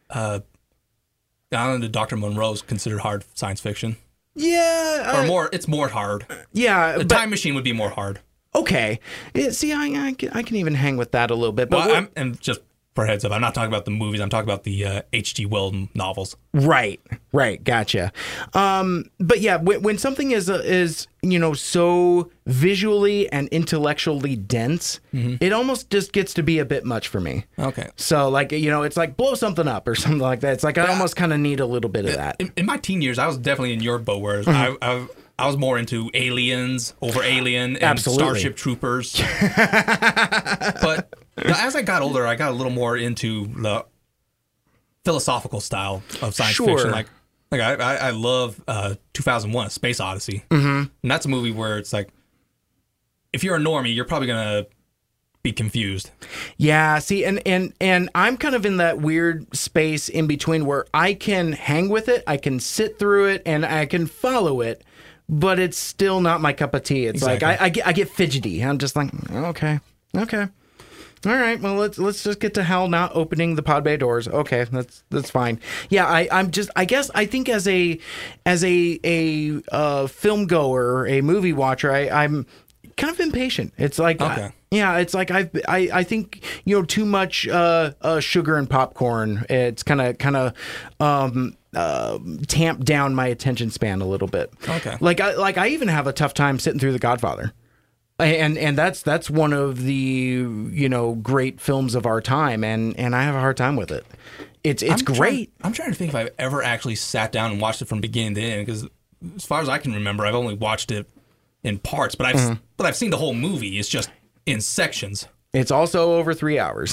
Down into Doctor Monroe's considered hard science fiction. Yeah, Or uh, more, it's more hard. yeah, The but Time Machine would be more hard. okay. Yeah, see, I I can, I can even hang with that a little bit, but Well, we're- I'm, and just for a heads up, I'm not talking about the movies. I'm talking about the uh, H G Wells novels. Right, right, gotcha. Um, but yeah, when, when something is uh, is you know so visually and intellectually dense, it almost just gets to be a bit much for me. Okay. So like you know, it's like blow something up or something like that. It's like I almost kind of need a little bit of that. In, in my teen years, I was definitely in your boat, whereas I, I I was more into Aliens over Alien and Absolutely. Starship Troopers. But as I got older, I got a little more into the philosophical style of science Sure. fiction. Like, like I, I, I love uh, two thousand one: A Space Odyssey, mm-hmm. and that's a movie where it's like, if you're a normie, you're probably gonna be confused. Yeah, see, and and and I'm kind of in that weird space in between where I can hang with it, I can sit through it, and I can follow it, but it's still not my cup of tea. It's Exactly. like I, I get I get fidgety. I'm just like, okay, okay, all right. Well, let's let's just get to hell not opening the pod bay doors. Okay, that's that's fine. Yeah, I I'm just I guess I think as a as a a uh, film goer, a movie watcher, I I'm kind of impatient. It's like, Okay. I, yeah, it's like I've, I, I think, you know, too much uh, uh, sugar and popcorn. It's kind of, kind of um, uh, tamped down my attention span a little bit. Okay. Like, I, like I even have a tough time sitting through The Godfather. And and that's that's one of the, you know, great films of our time, and, and I have a hard time with it. It's it's I'm great. Trying, I'm trying to think if I've ever actually sat down and watched it from beginning to end, because as far as I can remember, I've only watched it in parts, but I've Mm-hmm. but I've seen the whole movie. It's just in sections. It's also over three hours.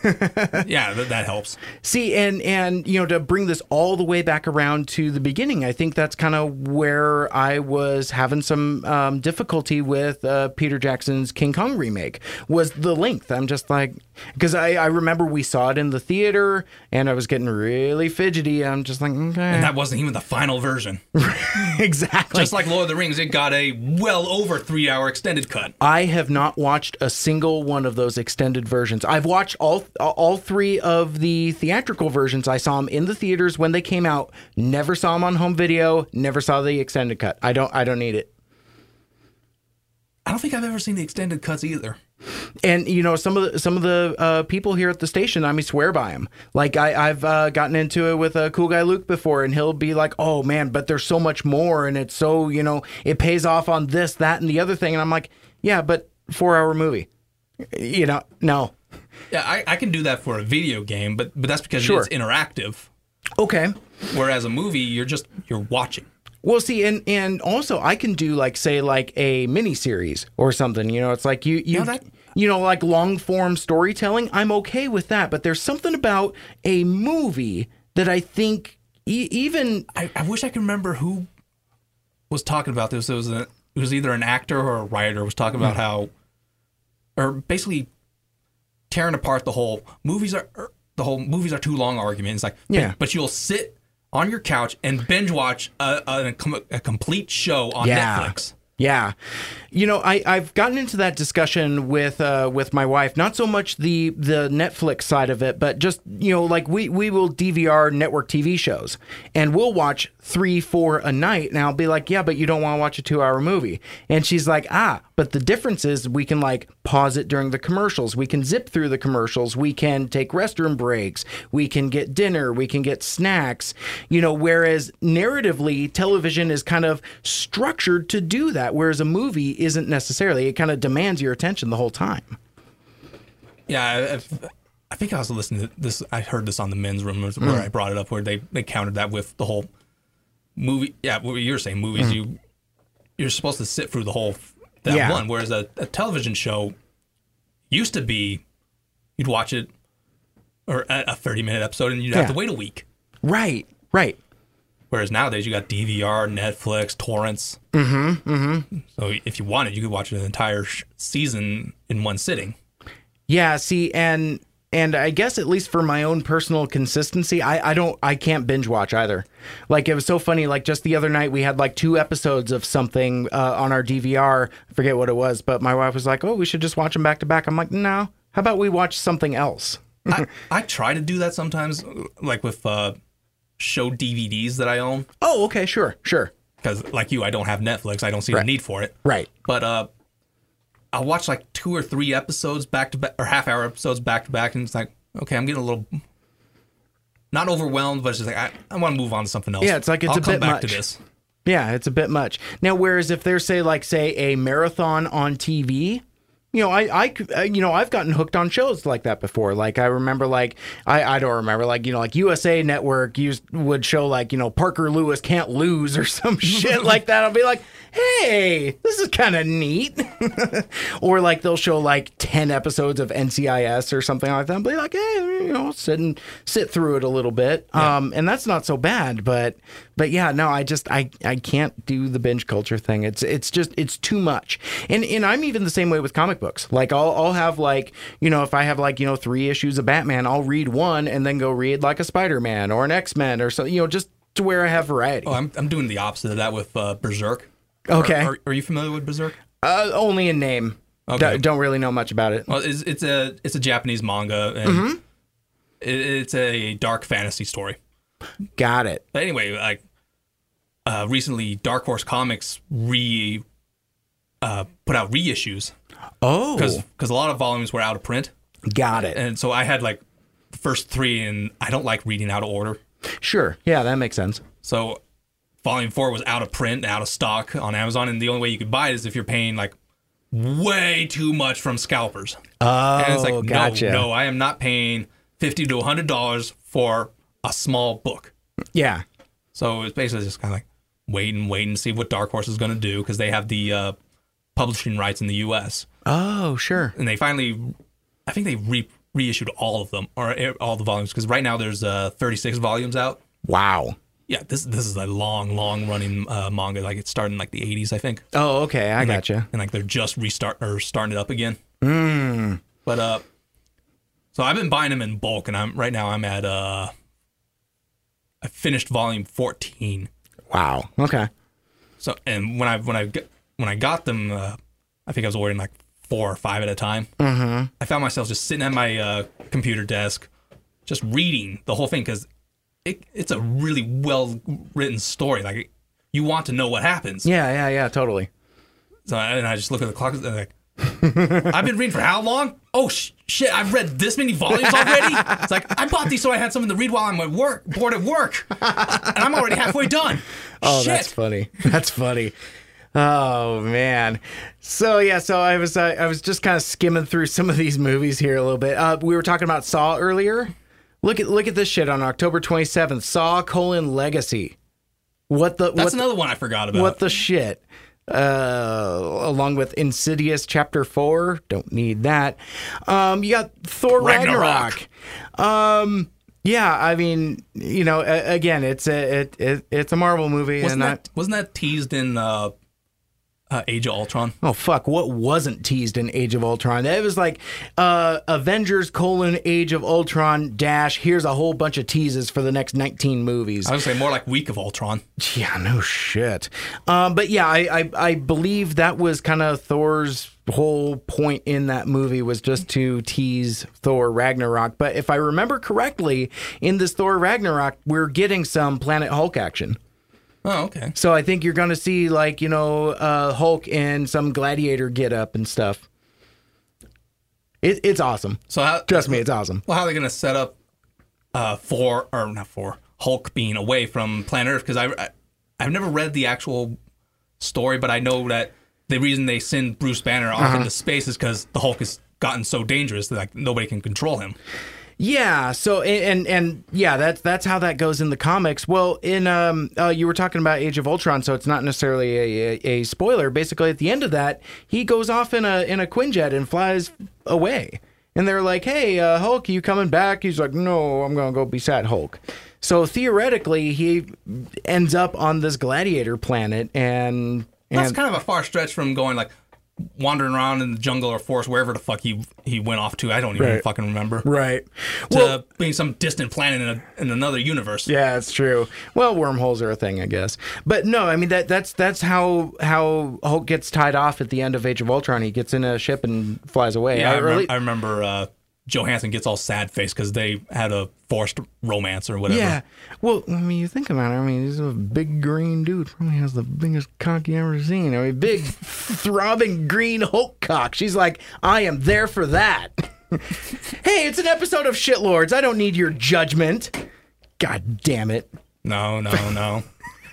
Yeah, that, that helps. See, and and you know, to bring this all the way back around to the beginning, I think that's kind of where I was having some um, difficulty with uh, Peter Jackson's King Kong remake, was the length. I'm just like, because I, I remember we saw it in the theater, and I was getting really fidgety. I'm just like, okay, And that wasn't even the final version. exactly. Just like Lord of the Rings, it got a well over three hour extended cut. I have not watched a single one of those extended versions. I've watched all all three of the theatrical versions. I saw them in the theaters when they came out. Never saw them on home video. Never saw the extended cut. I don't. I don't need it. I don't think I've ever seen the extended cuts either. And you know, some of the some of the uh, people here at the station, I mean, swear by them. Like I, I've uh, gotten into it with a uh, cool guy Luke before, and he'll be like, "Oh man, but there's so much more, and it's so, you know, it pays off on this, that, and the other thing." And I'm like, "Yeah, but four hour movie, you know, no." Yeah, I, I can do that for a video game, but but that's because Sure. it's interactive. Okay. Whereas a movie, you're just you're watching. Well, see, and and also I can do like say like a mini series or something. You know, it's like you you No, that- you know, like long form storytelling. I'm okay with that, but there's something about a movie that I think e- even I, I wish I could remember who was talking about this. It was a, it was either an actor or a writer was talking about how, or basically tearing apart the whole movies are er, the whole movies are too long argument. It's like, Yeah. but you'll sit on your couch and binge watch a, a, a complete show on Yeah. Netflix. Yeah, you know, I I've gotten into that discussion with uh, with my wife. Not so much the the Netflix side of it, but just, you know, like we we will D V R network T V shows, and we'll watch three, four a night. And I'll be like, yeah, but you don't want to watch a two hour movie. And she's like, ah, but the difference is we can like pause it during the commercials. We can zip through the commercials. We can take restroom breaks. We can get dinner. We can get snacks. You know, whereas narratively, television is kind of structured to do that. Whereas a movie isn't necessarily. It kind of demands your attention the whole time. Yeah, I, I've- I think I was listening to this. I heard this on the men's room where Mm. I brought it up, where they, they countered that with the whole movie. Yeah, what you were saying, movies, you you're supposed to sit through the whole that Mm. Yeah. one, whereas a, a television show used to be you'd watch it or a, a thirty minute episode and you'd have Yeah. to wait a week. Right, right. Whereas nowadays you got D V R, Netflix, torrents. Mm-hmm. Mm-hmm. So if you wanted, you could watch an entire sh- season in one sitting. Yeah, see, and and I guess at least for my own personal consistency, I, I don't I can't binge watch either. Like it was so funny. Like just the other night, we had like two episodes of something uh, on our D V R. I forget what it was, but my wife was like, "Oh, we should just watch them back to back." I'm like, "No, how about we watch something else?" I, I try to do that sometimes, like with uh, show D V Ds that I own. Oh, okay, sure, sure, Because like you, I don't have Netflix. I don't see Right. the need for it. right. But uh, I'll watch like two or three episodes back to back, or half hour episodes back to back, and it's like, okay, I'm getting a little not overwhelmed, but it's just like I, I want to move on to something else. Yeah, it's like it's I'll a come bit back much. to this. Yeah, it's a bit much. Now, whereas if there's say like say a marathon on T V, you know, I, I, could- uh, you know, I've gotten hooked on shows like that before. Like I remember, like I, I don't remember, like you know, like U S A Network used would show like you know Parker Lewis Can't Lose or some shit like that. I'll be like, hey, this is kind of neat. Or like they'll show like ten episodes of N C I S or something like that and be like, hey, you know, sit and sit through it a little bit. Yeah. Um, and that's not so bad, but but yeah, no, I just I, I can't do the binge culture thing. It's it's just it's too much. And and I'm even the same way with comic books. Like I'll I'll have like, you know, if I have like, you know, three issues of Batman, I'll read one and then go read like a Spider-Man or an X-Men or so, you know, just to where I have variety. Oh, I'm I'm doing the opposite of that with uh, Berserk. Okay. Are, are, are you familiar with Berserk? Uh, only in name. Okay. D- don't really know much about it. Well, it's, it's a it's a Japanese manga, and mm-hmm. it, it's a dark fantasy story. Got it. But anyway, like uh, recently, Dark Horse Comics re uh, put out reissues. Oh, because a lot of volumes were out of print. Got it. And so I had like the first three, and I don't like reading out of order. Sure. Yeah, that makes sense. So volume four was out of print, out of stock on Amazon, and the only way you could buy it is if you're paying like way too much from scalpers. Oh, and it's like, gotcha. no, no, I am not paying fifty to one hundred dollars for a small book. Yeah. So it's basically just kind of like wait and wait and see what Dark Horse is going to do, because they have the uh, publishing rights in the U S. Oh, sure. And they finally, I think they re- reissued all of them, or all the volumes, because right now there's uh, thirty-six volumes out. Wow. Yeah, this this is a long, long running uh, manga. Like it started in like the eighties, I think. Oh, okay, I and gotcha. Like, and like they're just restart or starting it up again. Mm. But uh, so I've been buying them in bulk, and I'm right now I'm at uh, I finished volume fourteen. Wow. Okay. So and when I when I got, when I got them, uh, I think I was ordering like four or five at a time. Mm-hmm. I found myself just sitting at my uh, computer desk, just reading the whole thing, because It, it's a really well written story. Like you want to know what happens. Yeah, yeah, yeah, totally. So and I just look at the clock and I'm like, I've been reading for how long? Oh sh- shit! I've read this many volumes already. It's like I bought these so I had something to read while I'm at work, bored at work, and I'm already halfway done. Oh, shit. That's funny. That's funny. Oh man. So yeah, so I was uh, I was just kind of skimming through some of these movies here a little bit. Uh, we were talking about Saw earlier. Look at look at this shit on October twenty-seventh. Saw colon Legacy. What the? That's what another the, one I forgot about. What the shit? Uh, along with Insidious Chapter Four. Don't need that. Um, you got Thor Ragnarok. Ragnarok. Um, yeah, I mean, you know, again, it's a it, it it's a Marvel movie, wasn't and that I, wasn't that teased in uh, uh, Age of Ultron? Oh fuck! What wasn't teased in Age of Ultron? It was like uh, Avengers colon Age of Ultron dash. Here's a whole bunch of teases for the next nineteen movies. I would say more like Week of Ultron. Yeah, no shit. Um, but yeah, I, I I believe that was kind of Thor's whole point in that movie, was just to tease Thor Ragnarok. But if I remember correctly, in this Thor Ragnarok, we're getting some Planet Hulk action. Oh, okay. So I think you're going to see, like, you know, uh, Hulk in some gladiator get up and stuff. It, it's awesome. So how, Trust me, it's awesome. Well, how are they going to set up uh, for, or not for, Hulk being away from planet Earth? Because I, I, I've never read the actual story, but I know that the reason they send Bruce Banner off uh-huh. into space is because the Hulk has gotten so dangerous that like, nobody can control him. Yeah, so and and yeah, that's that's how that goes in the comics. Well, in um, uh, you were talking about Age of Ultron, so it's not necessarily a, a, a spoiler. Basically, at the end of that, he goes off in a in a Quinjet and flies away. And they're like, "Hey, uh, Hulk, you coming back?" He's like, "No, I'm gonna go be sad Hulk." So theoretically, he ends up on this gladiator planet, and, and that's kind of a far stretch from going like wandering around in the jungle or forest, wherever the fuck he he went off to. I don't even right. fucking remember. Right. To well, being some distant planet in, a, in another universe. Yeah, it's true. Well, wormholes are a thing, I guess. But no, I mean that that's that's how how Hulk gets tied off at the end of Age of Ultron. He gets in a ship and flies away. Yeah, I, I, remember, really... I remember uh, Johansson gets all sad faced because they had a forced romance or whatever. Yeah. Well, I mean, you think about it. I mean, he's a big green dude. Probably has the biggest cock you ever seen. I mean, big, throbbing green Hulk cock. She's like, I am there for that. Hey, it's an episode of Shitlords. I don't need your judgment. God damn it. No, no, no.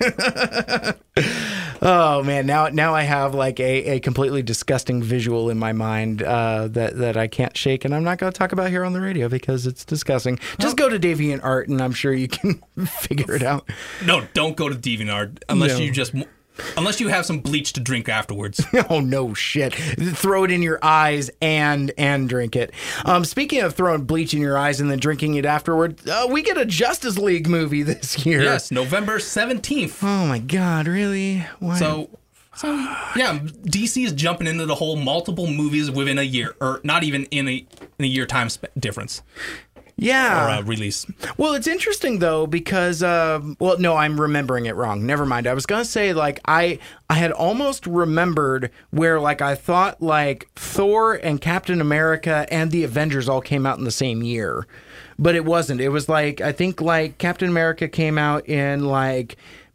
Oh man, now now I have like a, a completely disgusting visual in my mind uh, that that I can't shake, and I'm not going to talk about here on the radio because it's disgusting. Just go to DeviantArt, and I'm sure you can figure it out. No, don't go to DeviantArt unless No. you just Unless you have some bleach to drink afterwards. Oh no shit. Throw it in your eyes and and drink it. Um, speaking of throwing bleach in your eyes and then drinking it afterward, uh, we get a Justice League movie this year. Yes, November seventeenth. Oh my god, really? Why? So, so yeah, D C is jumping into the whole multiple movies within a year, or not even in a in a year time sp- difference. Yeah. Or uh, release. Well, it's interesting though because uh, well, no, I'm remembering it wrong. Never mind. I was gonna say like I I had almost remembered where like I thought like Thor and Captain America and the Avengers all came out in the same year, but it wasn't. It was like I think like Captain America came out in like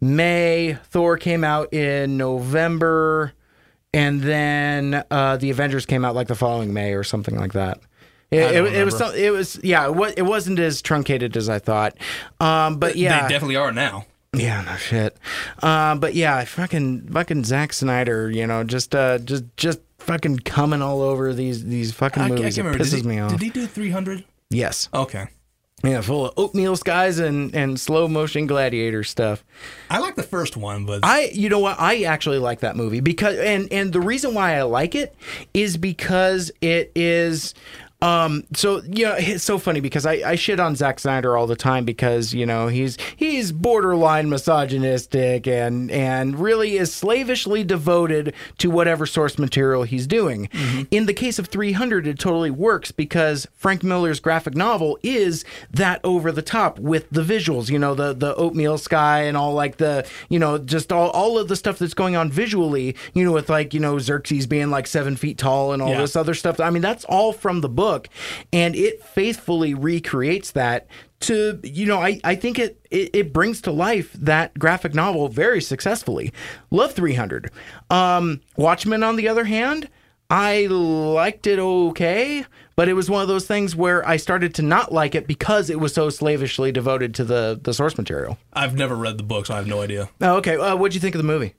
May, Thor came out in November, and then uh, the Avengers came out like the following May or something like that. It, it, it was some, it was yeah it, was, it wasn't as truncated as I thought, um, but yeah, they definitely are now. Yeah, no shit. Uh, but yeah, fucking fucking Zack Snyder, you know, just uh, just just fucking coming all over these these fucking I, movies. I It can't remember. pisses Did he, me off. did he do three hundred? Yes. Okay. Yeah, full of oatmeal skies and and slow motion gladiator stuff. I like the first one, but I, you know what, I actually like that movie because, and and the reason why I like it is because it is. Um, so, you know, it's so funny because I, I shit on Zack Snyder all the time because, you know, he's he's borderline misogynistic and and really is slavishly devoted to whatever source material he's doing. Mm-hmm. In the case of three hundred, it totally works because Frank Miller's graphic novel is that over the top with the visuals, you know, the, the oatmeal sky and all like the, you know, just all, all of the stuff that's going on visually, you know, with like, you know, Xerxes being like seven feet tall and all Yeah. this other stuff. I mean, that's all from the book. And it faithfully recreates that to, you know, I, I think it, it, it brings to life that graphic novel very successfully. Love three hundred. Um, Watchmen, on the other hand, I liked it okay, but it was one of those things where I started to not like it because it was so slavishly devoted to the, the source material. I've never read the book, so I have no idea. Oh, okay. Uh, what'd you think of the movie?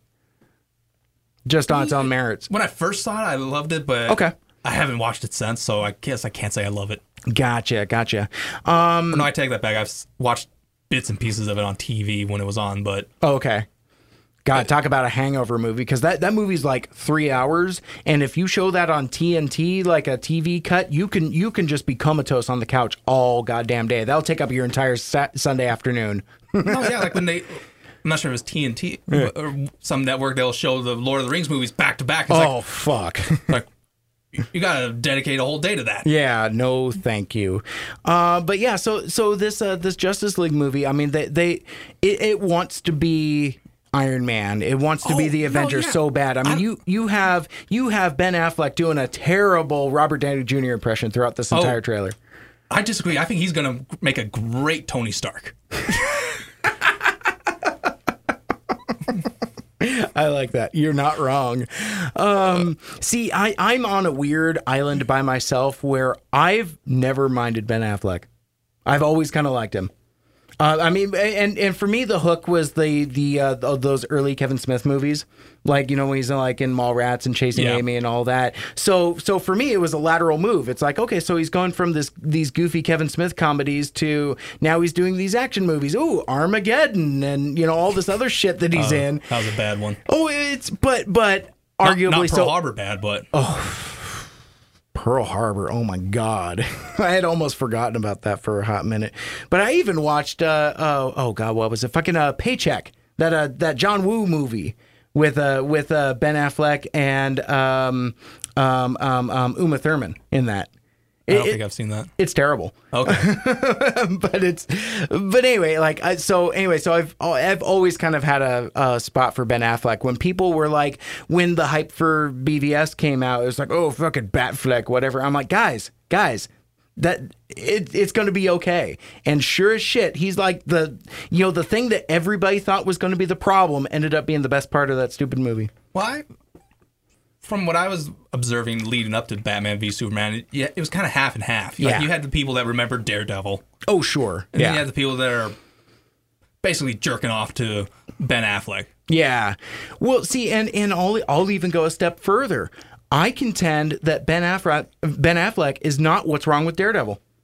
Just on its own merits. When I first saw it, I loved it, but Okay. I haven't watched it since, so I guess I can't say I love it. Gotcha, gotcha. Um, No, I take that back. I've s- watched bits and pieces of it on T V when it was on, but Oh, okay. God, talk about a hangover movie because that, that movie's like three hours, and if you show that on T N T, like a T V cut, you can you can just be comatose on the couch all goddamn day. That'll take up your entire sat- Sunday afternoon. no, yeah, like when they, I'm not sure if it was T N T Yeah. or some network, they'll show the Lord of the Rings movies back to back. It's Oh fuck! like, like you gotta dedicate a whole day to that. Yeah, no, thank you. Uh, but yeah, so so this uh, this Justice League movie, I mean, they they it, it wants to be Iron Man. It wants to Oh, be the no, Avengers yeah. so bad. I mean, I- you you have you have Ben Affleck doing a terrible Robert Downey Junior impression throughout this entire Oh. trailer. I disagree. I think he's gonna make a great Tony Stark. I like that. You're not wrong. Um, see, I, I'm on a weird island by myself where I've never minded Ben Affleck. I've always kind of liked him. Uh, I mean, and and for me, the hook was the the uh, those early Kevin Smith movies, like you know when he's like in Mallrats and Chasing Yeah. Amy and all that. So so for me, it was a lateral move. It's like okay, so he's going from this these goofy Kevin Smith comedies to now he's doing these action movies. Ooh, Armageddon and you know all this other shit that he's Uh, in. That was a bad one. Oh, it's but but Not- arguably not, Pearl so. Harbor bad, but Pearl Harbor. Oh my God, I had almost forgotten about that for a hot minute. But I even watched. Uh, oh oh God, what was it? Fucking uh, Paycheck. That uh, that John Woo movie with uh with uh, Ben Affleck and um um um, um Uma Thurman in that. I don't It- think I've seen that. It's terrible. Okay. but it's but anyway like I, so anyway so I've I've always kind of had a, a spot for Ben Affleck. When people were like when the hype for B V S came out, it was like oh fucking Batfleck whatever. I'm like guys guys that it, it's going to be okay. And sure as shit he's like the you know the thing that everybody thought was going to be the problem ended up being the best part of that stupid movie. Why? From what I was observing leading up to Batman v Superman, it, yeah, it was kind of half and half. Like, Yeah. you had the people that remember Daredevil, Oh sure. and then you had the people that are basically jerking off to Ben Affleck. Yeah. Well, see, and, and I'll, I'll even go a step further. I contend that Ben Affleck, Ben Affleck is not what's wrong with Daredevil.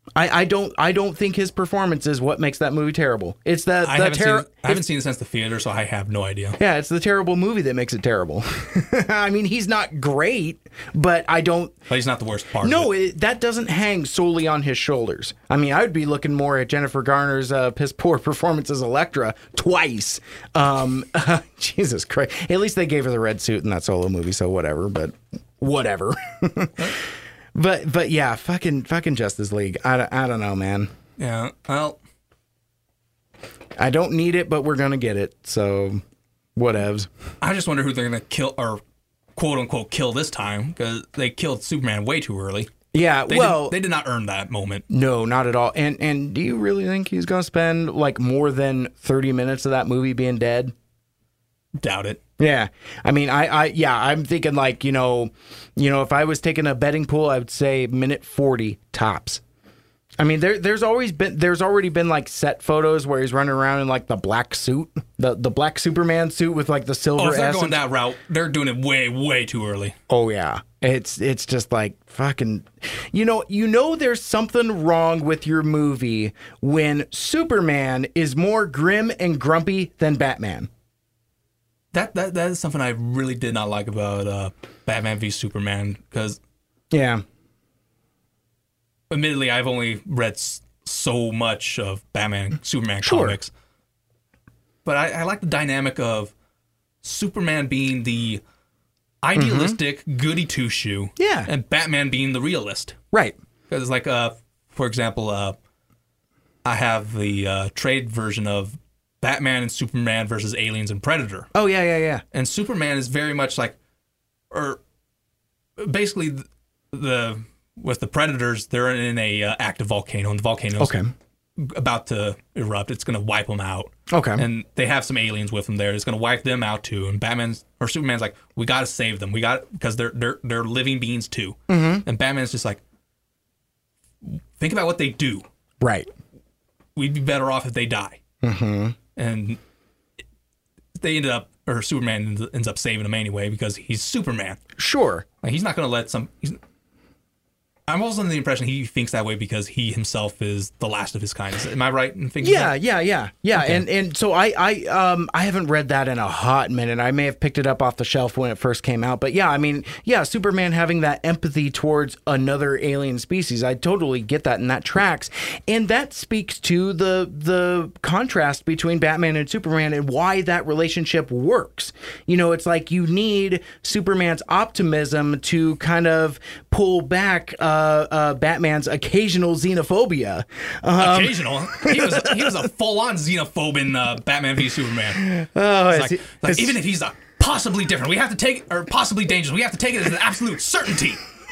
I, I don't I don't think his performance is what makes that movie terrible. It's the, I the haven't ter- seen I haven't seen it since the theater, so I have no idea. Yeah, it's the terrible movie that makes it terrible. I mean, he's not great, but I don't. But he's not the worst part. No, of it. it, that doesn't hang solely on his shoulders. I mean, I would be looking more at Jennifer Garner's uh, piss poor performance as Elektra twice. Um, Jesus Christ! At least they gave her the red suit in that solo movie, so whatever. But whatever. But but yeah, fucking fucking Justice League. I, don't- I don't know, man. Yeah. Well, I don't need it, but we're gonna get it. So whatevs. I just wonder who they're gonna kill or quote unquote kill this time because they killed Superman way too early. Yeah, They well, did, they did not earn that moment. no, not at all. And and do you really think he's gonna spend like more than thirty minutes of that movie being dead? Doubt it. Yeah, I mean, I, I, yeah, I'm thinking like, you know, you know, if I was taking a betting pool, I would say minute forty tops. I mean, there, there's always been, there's already been like set photos where he's running around in like the black suit, the the black Superman suit with like the silver. Oh, if they're essence. going that route, they're doing it way, way too early. Oh yeah, it's it's just like fucking, you know, you know, there's something wrong with your movie when Superman is more grim and grumpy than Batman. That that that is something I really did not like about uh, Batman v Superman because, Yeah. admittedly, I've only read s- so much of Batman Superman Sure. comics, but I, I like the dynamic of Superman being the idealistic goody two shoe, Yeah. and Batman being the realist. Right. Because, like, uh, for example, uh, I have the uh, trade version of Batman and Superman versus Aliens and Predator. Oh yeah, yeah, yeah. And Superman is very much like, or basically the, the with the Predators, they're in a uh, active volcano, and the volcano's Okay. about to erupt. It's going to wipe them out. Okay. And they have some aliens with them there. It's going to wipe them out too. And Batman's or Superman's like, we got to save them. We got because they're they're they're living beings too. Mm-hmm. And Batman's just like, think about what they do. Right. We'd be better off if they die. Mm-hmm. And they ended up, or Superman ends up saving him anyway because he's Superman. Sure. Like, he's not going to let some. He's, I'm also under the impression he thinks that way because he himself is the last of his kind. Is- Am I right in thinking Yeah, that? yeah, yeah, yeah. Okay. And and so I I um I haven't read that in a hot minute. I may have picked it up off the shelf when it first came out, but yeah, I mean, yeah, Superman having that empathy towards another alien species, I totally get that, and that tracks. And that speaks to the the contrast between Batman and Superman and why that relationship works. You know, it's like you need Superman's optimism to kind of pull back uh, uh, Batman's occasional xenophobia. Um, Occasional. He was he was a full on xenophobe in uh, Batman v Superman. Oh, It's it's- like, like, it's- even if he's a possibly different, we have to take or possibly dangerous. We have to take it as an absolute certainty.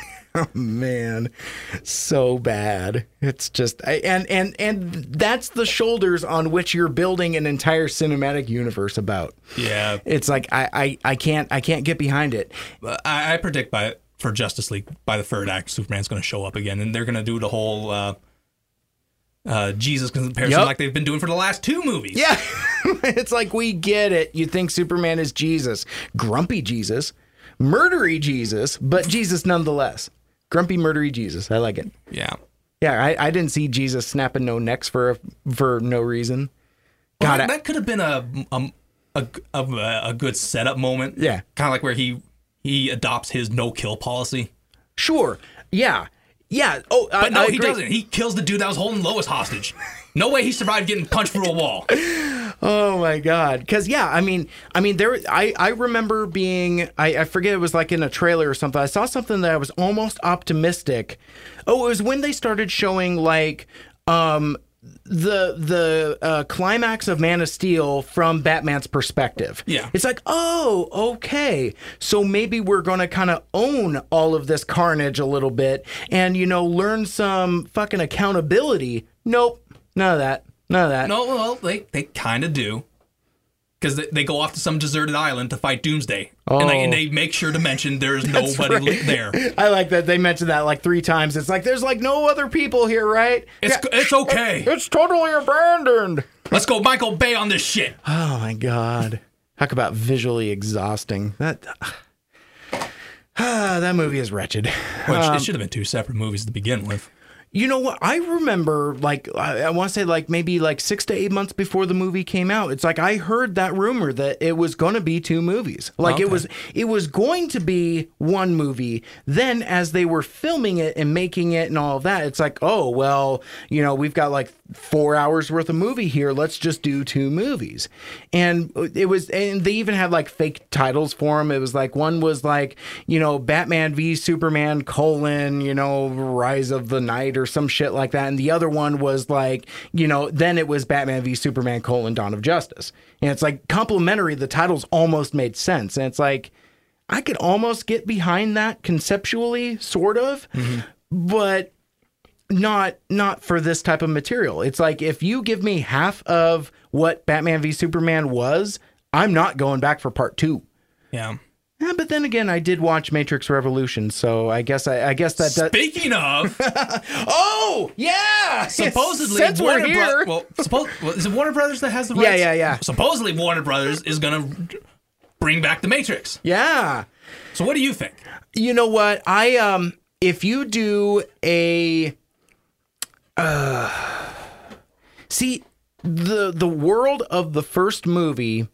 man, so bad. It's just I, and and and that's the shoulders on which you're building an entire cinematic universe about. Yeah, It's like I I, I can't I can't get behind it. I, I predict by for Justice League by the third act, Superman's going to show up again, and they're going to do the whole uh, uh, Jesus comparison Yep. like they've been doing for the last two movies. Yeah, it's like we get it. You think Superman is Jesus, grumpy Jesus, murdery Jesus, but Jesus nonetheless. Grumpy, murdery Jesus. I like it. yeah. Yeah, I, I didn't see Jesus snapping no necks for for no reason. Well, God, that, I- that could have been a a, a, a a good setup moment. Yeah. kind of like where he he adopts his no kill policy. sure. Yeah. Yeah. Oh, But I, no, I he agree. doesn't. He kills the dude that was holding Lois hostage. No way he survived getting punched through a wall. Oh my God. Because yeah, I mean, I mean, there. I I remember being. I, I forget it was like in a trailer or something. I saw something that I was almost optimistic. Oh, it was when they started showing like um the the uh, climax of Man of Steel from Batman's perspective. Yeah. It's like, oh, okay. So maybe we're going to kind of own all of this carnage a little bit and, you know, learn some fucking accountability. Nope. None of that. None of that. No, well, they, they kind of do. Because they, they go off to some deserted island to fight Doomsday. And, they, and Oh. they make sure to mention there's nobody right. li- there. I like that they mentioned that like three times. It's like, there's like no other people here, right? It's, Yeah. it's okay. It's totally abandoned. Let's go Michael Bay on this shit. Oh my God. Talk about visually exhausting. That ah, that movie is wretched. Which it should have been two separate movies to begin with. You know what? I remember, like, I, I want to say, like, maybe like six to eight months before the movie came out. It's like I heard that rumor that it was going to be two movies. Like, Okay. it was, it was going to be one movie. Then, as they were filming it and making it and all of that, it's like, oh, well, you know, we've got like four hours worth of movie here. Let's just do two movies. And it was, and they even had like fake titles for them. It was like one was like, you know, Batman v Superman colon, you know, Rise of the Night or some shit like that. And the other one was like, you know, then it was Batman v Superman colon Dawn of Justice. And it's like complimentary. The titles almost made sense. And it's like, I could almost get behind that conceptually, sort of, mm-hmm. but not not for this type of material. It's like, if you give me half of what Batman v Superman was, I'm not going back for part two. Yeah. Yeah, but then again, I did watch Matrix Revolution, so I guess I, I guess that. Does... Speaking of, oh yeah, supposedly since Warner we're here, Bro- well, suppose well, is it Warner Brothers that has the rights? Yeah, yeah, yeah. Supposedly Warner Brothers is gonna bring back the Matrix. Yeah. So what do you think? You know what? I um, if you do a, uh, see the the world of the first movie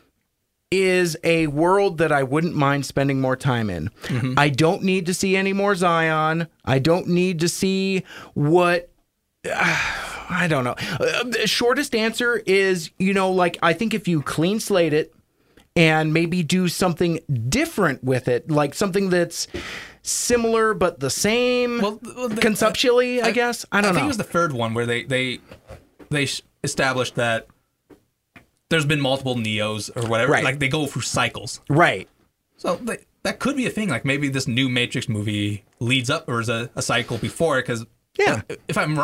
is a world that I wouldn't mind spending more time in. Mm-hmm. I don't need to see any more Zion. I don't need to see what... Uh, I don't know. Uh, the shortest answer is, you know, like, I think if you clean slate it and maybe do something different with it, like something that's similar but the same, well, the, conceptually, uh, I, I guess. I don't know. I think it was the third one where they, they, they established that there's been multiple Neos or whatever. Right. Like, they go through cycles. Right. So they, that could be a thing. Like, maybe this new Matrix movie leads up or is a, a cycle before it. Because yeah. if I'm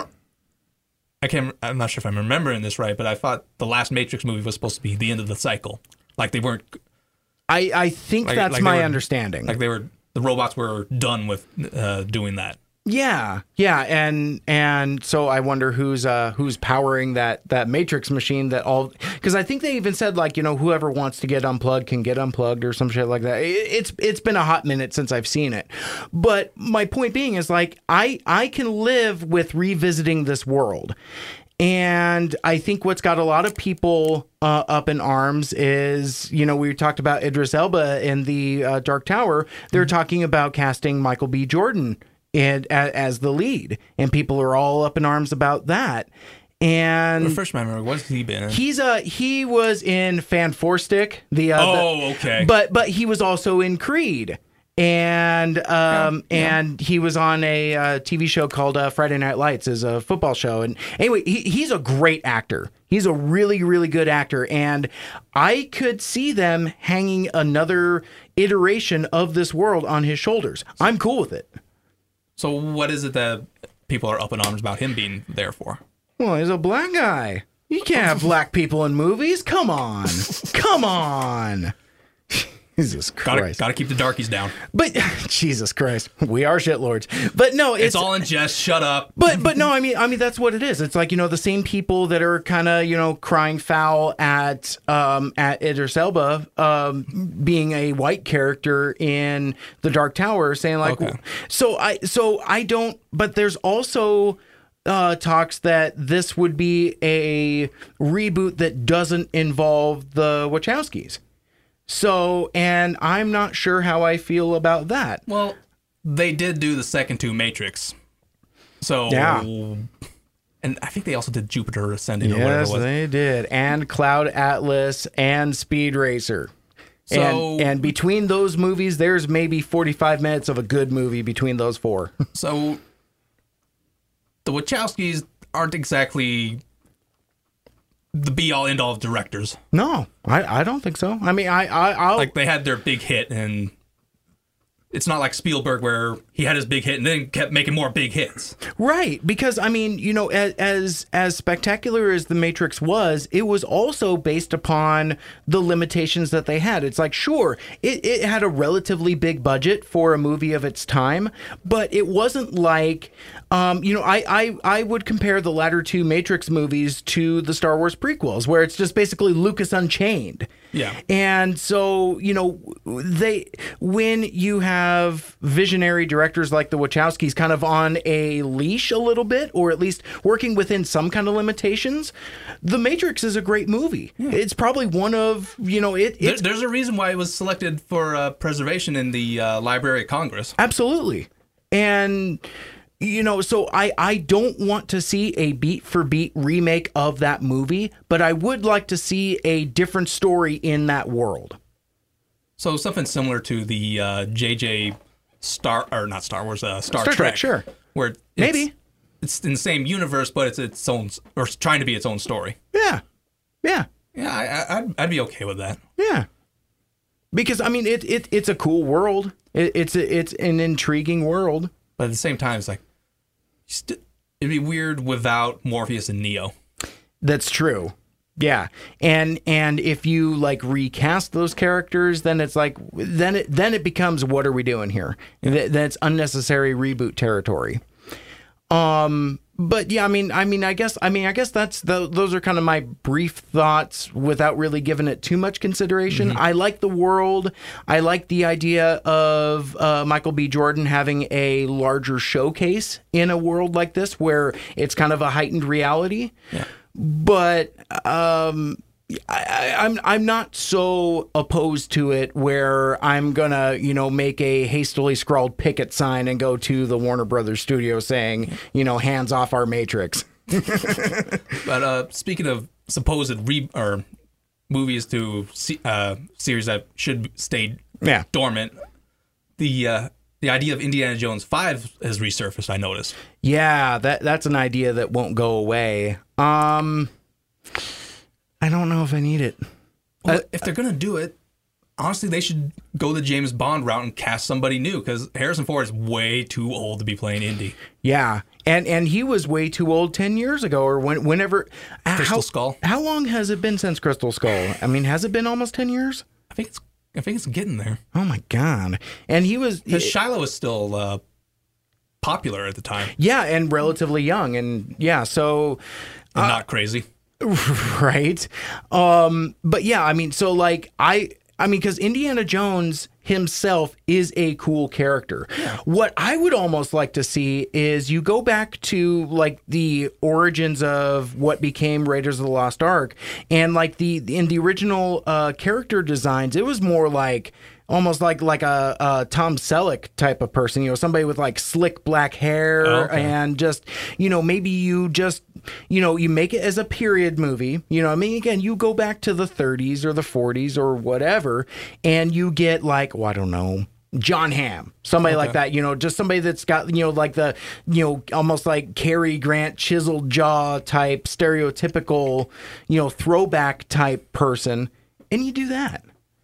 I can't, I'm not sure if I'm remembering this right, but I thought the last Matrix movie was supposed to be the end of the cycle. Like, they weren't... I, I think like, that's like my were, understanding. Like, they were... The robots were done with uh, doing that. Yeah, yeah, and and so I wonder who's uh who's powering that that Matrix machine that all, because I think they even said, like, you know, whoever wants to get unplugged can get unplugged or some shit like that. It, it's it's been a hot minute since I've seen it, but my point being is, like, I I can live with revisiting this world. And I think what's got a lot of people uh, up in arms is, you know, we talked about Idris Elba in the uh, Dark Tower. They're mm-hmm. talking about casting Michael B. Jordan and as, as the lead, and people are all up in arms about that. And refresh my memory, what's he been in? He's a he was in Fan Four Stick. The uh, oh the, okay, but but he was also in Creed, and um yeah, yeah. and he was on a uh, T V show called uh, Friday Night Lights, as a football show. And anyway, he, he's a great actor. He's a really really good actor, and I could see them hanging another iteration of this world on his shoulders. I'm cool with it. So what is it that people are up in arms about him being there for? Well, he's a black guy. You can't have black people in movies. Come on. Come on. Jesus Christ. Gotta, gotta keep the darkies down. But, Jesus Christ. We are shitlords. But no, it's... It's all in jest. Shut up. But but no, I mean, I mean that's what it is. It's like, you know, the same people that are kind of, you know, crying foul at um, at Idris Elba um, being a white character in The Dark Tower, saying like... Okay. So I, so I don't... But there's also... Uh, talks that this would be a reboot that doesn't involve the Wachowskis. So, and I'm not sure how I feel about that. Well, they did do the second two Matrix. So, yeah. And I think they also did Jupiter Ascending. Yes, or whatever it was. They did. And Cloud Atlas and Speed Racer. So, and, and between those movies, there's maybe forty-five minutes of a good movie between those four. So, the Wachowskis aren't exactly the be-all, end-all of directors. No, I, I don't think so. I mean, I, I, I'll... Like, they had their big hit, and it's not like Spielberg where he had his big hit and then kept making more big hits. Right, because, I mean, you know, as, as as spectacular as The Matrix was, it was also based upon the limitations that they had. It's like, sure, it, it had a relatively big budget for a movie of its time, but it wasn't like... Um, you know, I, I, I would compare the latter two Matrix movies to the Star Wars prequels, where it's just basically Lucas Unchained. Yeah. And so, you know, they when you have visionary directors like the Wachowskis kind of on a leash a little bit, or at least working within some kind of limitations, The Matrix is a great movie. Yeah. It's probably one of, you know, it. There, there's a reason why it was selected for uh, preservation in the uh, Library of Congress. Absolutely. And, you know, so I, I don't want to see a beat for beat remake of that movie, but I would like to see a different story in that world. So something similar to the uh, J J Star, or not Star Wars, uh, Star, Star Trek, Trek, sure. Where it's, maybe it's in the same universe, but it's its own, or it's trying to be its own story. Yeah. Yeah. Yeah, I, I'd, I'd be okay with that. Yeah. Because, I mean, it, it it's a cool world. It, it's a, it's an intriguing world. But at the same time, it's like, st- it'd be weird without Morpheus and Neo. That's true. Yeah. And and if you like recast those characters, then it's like then it then it becomes, what are we doing here? Th- That's unnecessary reboot territory. Um But yeah, I mean, I mean, I guess, I mean, I guess that's the, those are kind of my brief thoughts without really giving it too much consideration. Mm-hmm. I like the world. I like the idea of uh, Michael B. Jordan having a larger showcase in a world like this, where it's kind of a heightened reality. Yeah. But um, I, I'm I'm not so opposed to it where I'm gonna, you know, make a hastily scrawled picket sign and go to the Warner Brothers studio saying, you know, hands off our Matrix. But uh, speaking of supposed re or movies to see, uh, series that should stay yeah. dormant, the uh, the idea of Indiana Jones five has resurfaced. I noticed. Yeah, that that's an idea that won't go away. Um. I don't know if I need it. Well, uh, if they're going to do it, honestly, they should go the James Bond route and cast somebody new, because Harrison Ford is way too old to be playing Indy. Yeah, and and he was way too old ten years ago, or when, whenever. Crystal how, Skull. How long has it been since Crystal Skull? I mean, has it been almost ten years? I think it's I think it's getting there. Oh, my God. And he was... Because Shiloh was still uh, popular at the time. Yeah, and relatively young, and yeah, so... And uh, not crazy. Right. Um, but yeah, I mean, so like, I, I mean, because Indiana Jones himself is a cool character. Yeah. What I would almost like to see is you go back to like the origins of what became Raiders of the Lost Ark, and like the in the original uh, character designs, it was more like almost like like a, a Tom Selleck type of person, you know, somebody with like slick black hair, oh, okay. and just, you know, maybe you just, you know, you make it as a period movie. You know, I mean, again, you go back to the thirties or the forties or whatever, and you get like, well, I don't know, John Hamm, somebody okay. like that, you know, just somebody that's got, you know, like the, you know, almost like Cary Grant, chiseled jaw type, stereotypical, you know, throwback type person, and you do that.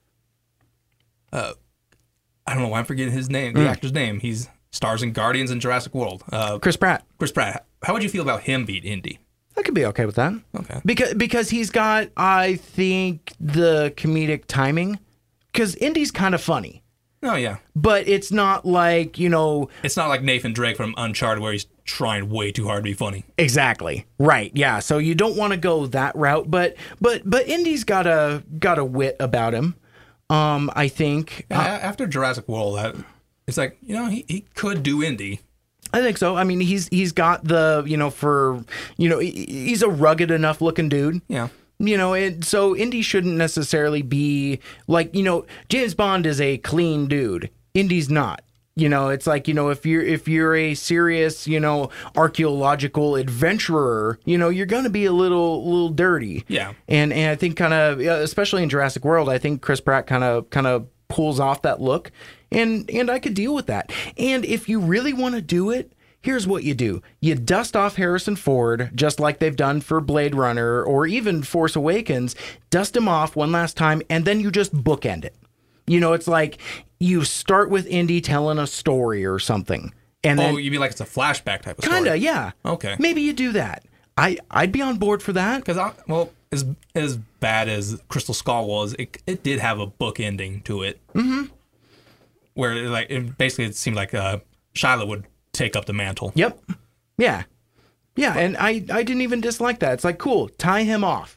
Uh, I don't know why I'm forgetting his name, the mm. actor's name. He's stars in Guardians and Jurassic World. Uh, Chris Pratt. Chris Pratt. How would you feel about him beat Indy? I could be okay with that. Okay. Because because he's got, I think, the comedic timing. Because Indy's kind of funny. Oh, yeah. But it's not like, you know... It's not like Nathan Drake from Uncharted where he's trying way too hard to be funny. Exactly. Right, yeah. So you don't want to go that route. But but but Indy's got a, got a wit about him. Um, I think yeah, uh, after Jurassic World, that, it's like, you know, he, he could do Indy. I think so. I mean, he's he's got the, you know, for, you know, he, he's a rugged enough looking dude. Yeah. You know, and so Indy shouldn't necessarily be like, you know, James Bond is a clean dude. Indy's not. You know, it's like, you know, if you're if you're a serious, you know, archaeological adventurer, you know, you're going to be a little little dirty. Yeah. And and I think kind of, especially in Jurassic World, I think Chris Pratt kind of kind of pulls off that look, and and I could deal with that. And if you really want to do it, here's what you do. You dust off Harrison Ford, just like they've done for Blade Runner or even Force Awakens. Dust him off one last time, and then you just bookend it. You know, it's like you start with Indy telling a story or something. And then, oh, you mean like it's a flashback type of story? Kinda, yeah. Okay. Maybe you do that. I, I'd be on board for that. Because, well, as as bad as Crystal Skull was, it it did have a book ending to it. Mm-hmm. Where, like, it basically it seemed like uh, Shiloh would take up the mantle. Yep. Yeah. Yeah, and I, I didn't even dislike that. It's like, cool, tie him off.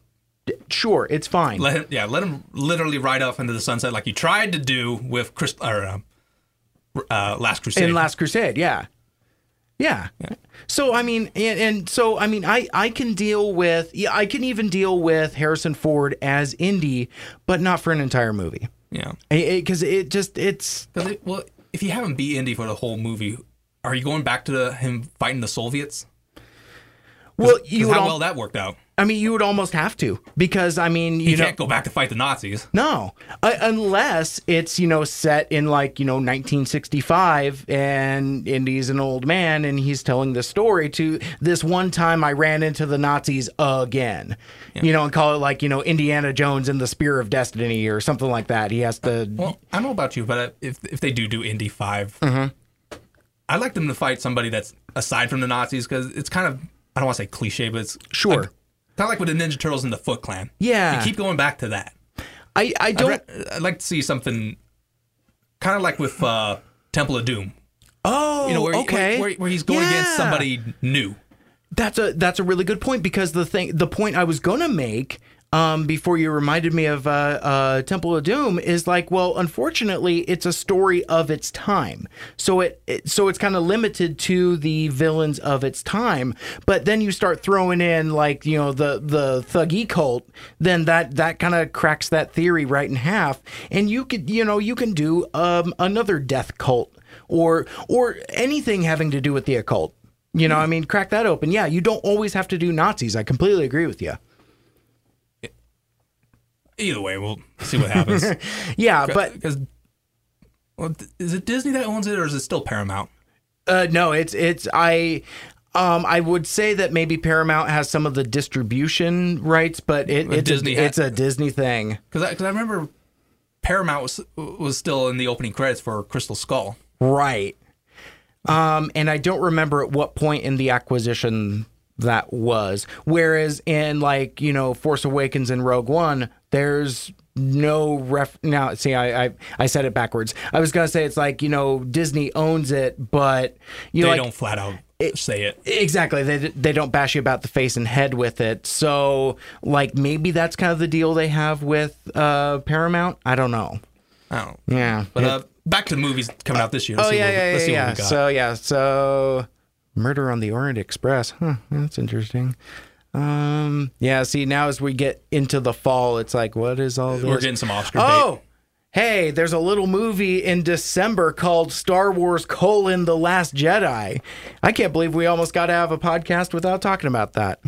Sure, it's fine. Let him, yeah, let him literally ride off into the sunset like he tried to do with Chris, or, uh, uh, Last Crusade. In Last Crusade, yeah. Yeah. yeah. So, I mean, and, and so, I mean, I, I can deal with, yeah, I can even deal with Harrison Ford as Indy, but not for an entire movie. Yeah. Because it, it just, it's... Cause it, well, if you haven't beat Indy for the whole movie, are you going back to the, him fighting the Soviets? Well, you would how al- well that worked out. I mean, you would almost have to, because, I mean, you, You know, can't go back to fight the Nazis. No, uh, unless it's, you know, set in like, you know, nineteen sixty-five and Indy's an old man and he's telling the story to this one time I ran into the Nazis again, yeah. you know, and call it like, you know, Indiana Jones and the Spear of Destiny or something like that. He has to. Well, I don't know about you, but if if they do do Indy five, mm-hmm. I'd like them to fight somebody that's aside from the Nazis, because it's kind of, I don't want to say cliche, but it's sure. Like, kind of like with the Ninja Turtles and the Foot Clan. Yeah. You keep going back to that. I, I don't... I'd, re- I'd like to see something kind of like with uh, Temple of Doom. Oh, you know, where, okay. where, where he's going yeah. against somebody new. That's a that's a really good point, because the thing, the point I was going to make um, before you reminded me of uh, uh, Temple of Doom is like, well, unfortunately, it's a story of its time, so it, it so it's kind of limited to the villains of its time. But then you start throwing in like, you know, the the Thuggee cult, then that that kind of cracks that theory right in half, and you could you know you can do um, another death cult or or anything having to do with the occult. You know, I mean, crack that open. Yeah, you don't always have to do Nazis. I completely agree with you. Either way, we'll see what happens. yeah, but because well, is it Disney that owns it, or is it still Paramount? Uh, no, it's it's I. Um, I would say that maybe Paramount has some of the distribution rights, but it, it's Disney a, it's a Disney thing. Because I, 'cause I remember Paramount was was still in the opening credits for Crystal Skull. Right. Um, and I don't remember at what point in the acquisition that was. Whereas in like, you know, Force Awakens and Rogue One, there's no ref. Now, see, I, I I said it backwards. I was gonna say it's like, you know, Disney owns it, but you they know, like, don't flat out it, say it exactly. They they don't bash you about the face and head with it. So like maybe that's kind of the deal they have with uh, Paramount. I don't know. I don't. Yeah, but it, uh, back to the movies coming out this year. Let's oh see yeah, what, yeah, let's yeah. see yeah. what we got. So yeah, so Murder on the Orient Express. Huh, that's interesting. Um, yeah. See, now as we get into the fall, it's like, what is all this? We're getting some Oscar Oh, bait. Hey, there's a little movie in December called Star Wars: colon, The Last Jedi. I can't believe we almost got to have a podcast without talking about that.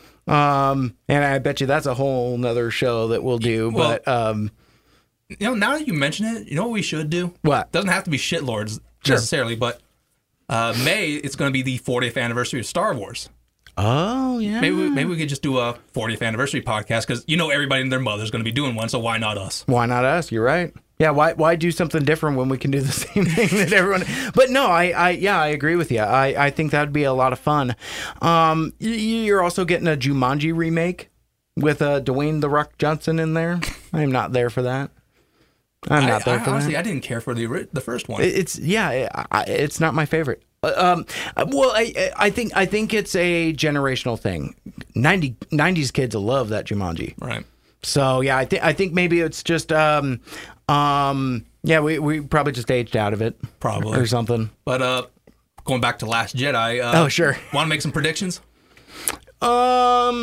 Um, and I bet you that's a whole nother show that we'll do. Well, but um, you know, now that you mention it, you know what we should do? What? Doesn't have to be shitlords Sure. necessarily, but uh, May it's going to be the fortieth anniversary of Star Wars. Oh yeah. Maybe we, maybe we could just do a fortieth anniversary podcast, because you know everybody and their mother's going to be doing one, so why not us? Why not us? You're right. Yeah, why why do something different when we can do the same thing that everyone? But no, I, I yeah, I agree with you. I, I think that'd be a lot of fun. Um, you're also getting a Jumanji remake with uh, Dwayne The Rock Johnson in there. I'm not there for that. I'm not I, there I, for honestly, that. I didn't care for the the first one. It's yeah, I, it's not my favorite. Um, well, I I think I think it's a generational thing. ninety, nineties kids will love that Jumanji. Right. So yeah, I think I think maybe it's just um um yeah we, we probably just aged out of it Probably. or something. But uh, going back to Last Jedi. Uh, Oh sure. Want to make some predictions? Um,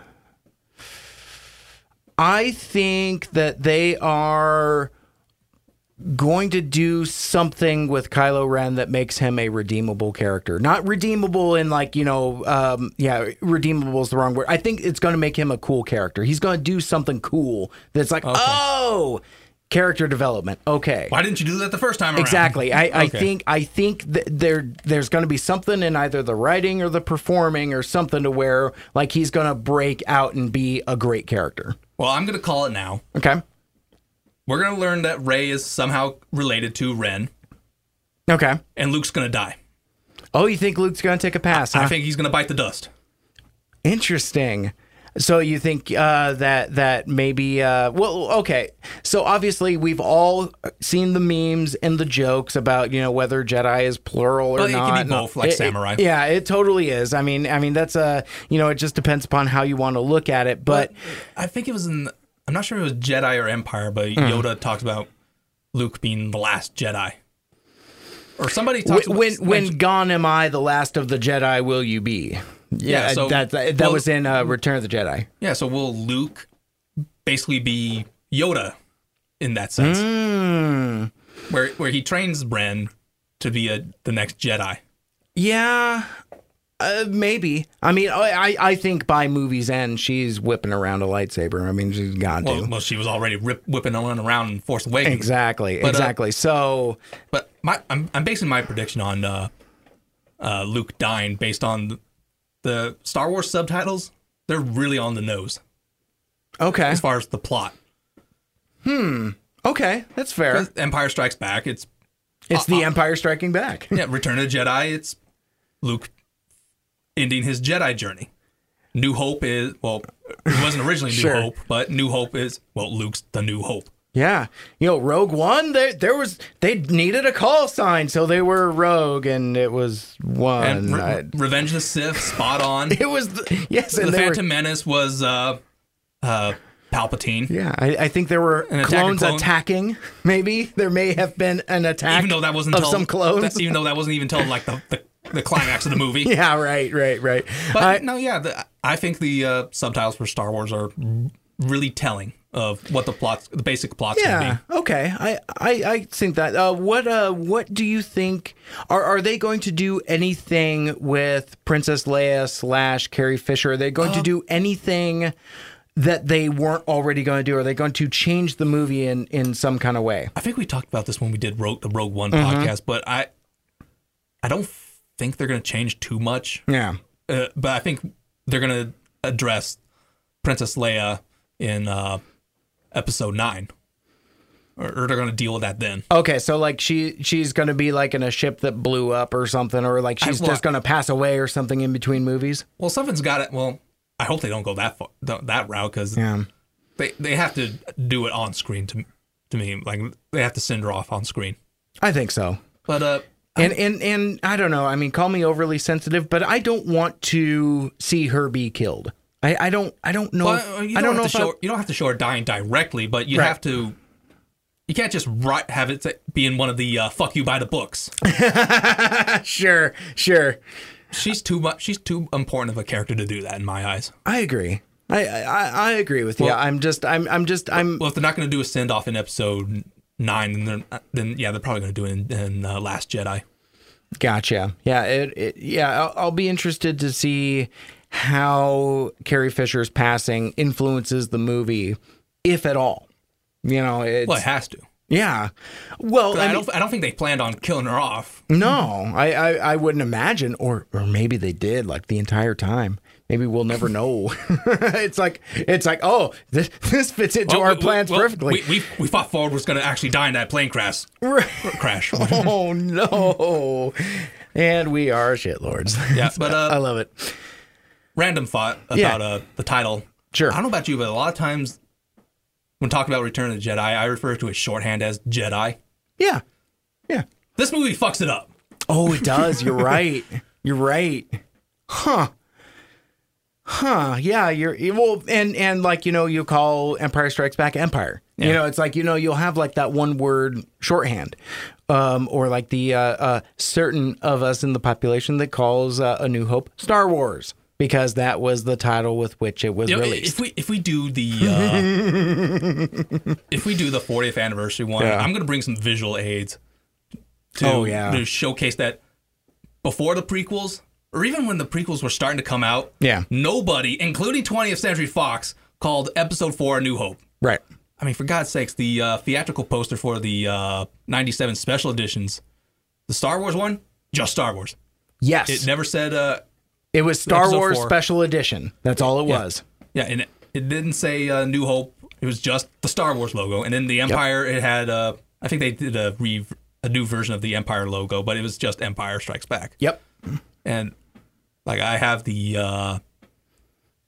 I think that they are going to do something with Kylo Ren that makes him a redeemable character. Not redeemable in like, you know, um, yeah, redeemable is the wrong word. I think it's going to make him a cool character. He's going to do something cool that's like, Okay. oh, character development. Okay. Why didn't you do that the first time around? Exactly. I, I Okay. think I think that there there's going to be something in either the writing or the performing or something to where like he's going to break out and be a great character. Well, I'm going to call it now. Okay. We're going to learn that Rey is somehow related to Ren, Okay. and Luke's going to die. Oh, you think Luke's going to take a pass? Huh? I think he's going to bite the dust. Interesting. So you think uh, that that maybe uh, well, okay. So obviously we've all seen the memes and the jokes about you know whether Jedi is plural or Well, it not. can be both, like It- it- samurai. yeah, it totally is. I mean, I mean that's a you know it just depends upon how you want to look at it. But I think it was in. I'm not sure if it was Jedi or Empire, but Hmm. Yoda talks about Luke being the last Jedi, or somebody talks when when, about, when gone am I, the last of the Jedi will you be? Yeah, Yeah, so- that that, well- was in uh, Return of the Jedi. Yeah, so will Luke basically be Yoda in that sense, Mm. where where he trains Bren to be a the next Jedi? Yeah, uh, maybe. I mean, I I- I think by movie's end, she's whipping around a lightsaber. I mean, she's got Well, to. well she was already rip, whipping on around in Force Awakens. Exactly, But, uh, exactly. so, But my I'm I'm basing my prediction on uh, uh, Luke dying based on the, the Star Wars subtitles. They're really on the nose okay, as far as the plot. okay, that's fair. Empire Strikes Back. It's It's uh, the uh, Empire Striking Back. yeah, Return of the Jedi. It's Luke ending his Jedi journey. New Hope is well, it wasn't originally New Sure. Hope, but New Hope is well, Luke's the New Hope. Yeah, you know, Rogue One. There, there was they needed a call sign, so they were Rogue, and it was one. And Re- I- Revenge of the Sith, spot on. it was the, yes, and The they Phantom were, Menace was uh, uh, Palpatine. yeah, I, I think there were An attacker clones clone. attacking. Maybe there may have been an attack. Even though that wasn't of until some clones. that- even though that wasn't even until like the, the, the climax of the movie. Yeah, right, right, right. But I- no, yeah, the, I think the uh, subtitles for Star Wars are really telling of what the plots, the basic plots yeah. can be. Okay. I, I, I think that. Uh, what uh what do you think? Are are they going to do anything with Princess Leia slash Carrie Fisher? Are they going Uh, to do anything that they weren't already going to do? Are they going to change the movie in in some kind of way? I think we talked about this when we did Rogue, the Rogue One Mm-hmm. podcast, but I, I don't think they're going to change too much. Yeah. Uh, but I think they're going to address Princess Leia in uh, Episode Nine, or, or they're going to deal with that then. Okay, so like she she's going to be like in a ship that blew up or something, or like she's I- well, just going to pass away or something in between movies. Well, something's got it. Well, I hope they don't go that far, th- that route, because Yeah. they they have to do it on screen to to me. Like they have to send her off on screen. I think so. But uh, And and and I don't know. I mean, call me overly sensitive, but I don't want to see her be killed. I, I don't I don't know. well, if, you I don't, don't know have if to show I, you don't have to show her dying directly, but you Right. have to. You can't just write, have it be in one of the uh, "fuck you" by the books. sure sure. She's too much. She's too important of a character to do that in my eyes. I agree. I I, I agree with you. Well- I'm just I'm I'm just I'm Well, if they're not going to do a send off in Episode Nine, then they're, then yeah, they're probably going to do it in, in uh, Last Jedi. gotcha. Yeah, it, it yeah. I'll, I'll be interested to see how Carrie Fisher's passing influences the movie, if at all. You know, it's Well, it has to. yeah. Well, I, I mean, don't. I don't think they planned on killing her off. no, I, I I wouldn't imagine, or or maybe they did, like the entire time. Maybe we'll never know. it's like it's like oh, this this fits into Well, our we- plans well, perfectly. We, we we thought Ford was going to actually die in that plane crash. Crash. Oh no! And we are shitlords. Yeah, but I uh, love it. random thought about Yeah. uh, the title. Sure. I don't know about you, but a lot of times when talking about Return of the Jedi, I refer to it shorthand as Jedi. Yeah, yeah. This movie fucks it up. Oh, it does. You're right. You're right. Huh. Huh. Yeah. You're well, and and like you know, you call Empire Strikes Back Empire. You Yeah. know, it's like you know, you'll have like that one word shorthand, um, or like the uh, uh, certain of us in the population that calls uh, A New Hope Star Wars because that was the title with which it was You know, released. if we if we do the uh, if we do the fortieth anniversary one, Yeah. I'm going to bring some visual aids to, Oh, yeah. to showcase that before the prequels, or even when the prequels were starting to come out, Yeah. nobody, including twentieth Century Fox, called Episode Four A New Hope. Right. I mean, for God's sakes, the uh, theatrical poster for the uh, ninety-seven special editions, the Star Wars one, just Star Wars. Yes. It never said, uh, It was Star Episode Wars four. Special Edition. That's all it Yeah. was. yeah, and it, it didn't say uh, New Hope. It was just the Star Wars logo. And then the Empire, it had, uh, I think they did a, re- a new version of the Empire logo, but it was just Empire Strikes Back. Yep. And like I have the, uh,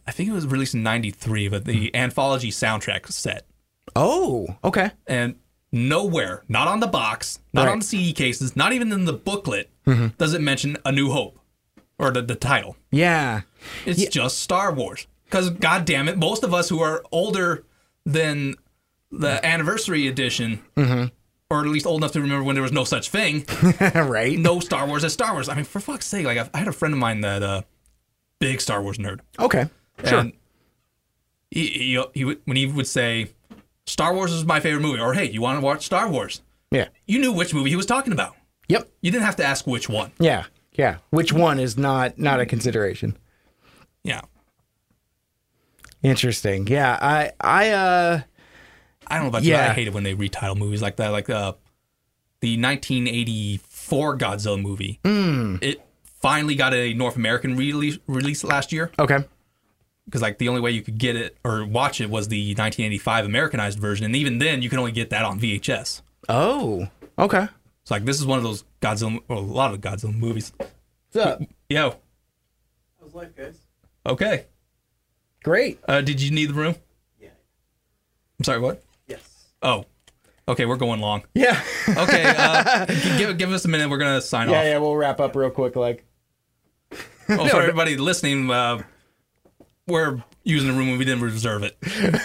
I think it was released in ninety-three, but the mm. anthology soundtrack set. Oh, okay. And nowhere, not on the box, not right. on the C D cases, not even in the booklet, mm-hmm. does it mention A New Hope or the, the title. Yeah. It's yeah. just Star Wars. Because, God damn it, most of us who are older than the anniversary edition, mm-hmm. or at least old enough to remember when there was no such thing, right? No Star Wars as Star Wars. I mean, for fuck's sake, like I had a friend of mine that uh, big Star Wars nerd. Okay, sure. And he, he, he would, when he would say, Star Wars is my favorite movie, or hey, you want to watch Star Wars? Yeah. You knew which movie he was talking about. Yep. You didn't have to ask which one. Yeah, yeah. Which one is not not a consideration. Yeah. Interesting. Yeah, I I uh I don't know about yeah. you. I hate it when they retitle movies like that. Like uh, the nineteen eighty-four Godzilla movie. Mm. It finally got a North American release release last year. Okay. Because like the only way you could get it or watch it was the nineteen eighty-five Americanized version, and even then you can only get that on V H S. Oh. Okay. It's like this is one of those Godzilla, well, a lot of Godzilla movies. What's up? Yo. How's life, guys? Okay. Great. Uh, did you need the room? Yeah. I'm sorry, what? Yes. Oh. Okay, we're going long. Yeah. Okay, uh, give, give us a minute. We're going to sign yeah, off. Yeah, yeah, we'll wrap up real quick. Like. Well, for everybody listening, uh, we're using the room and we didn't reserve it.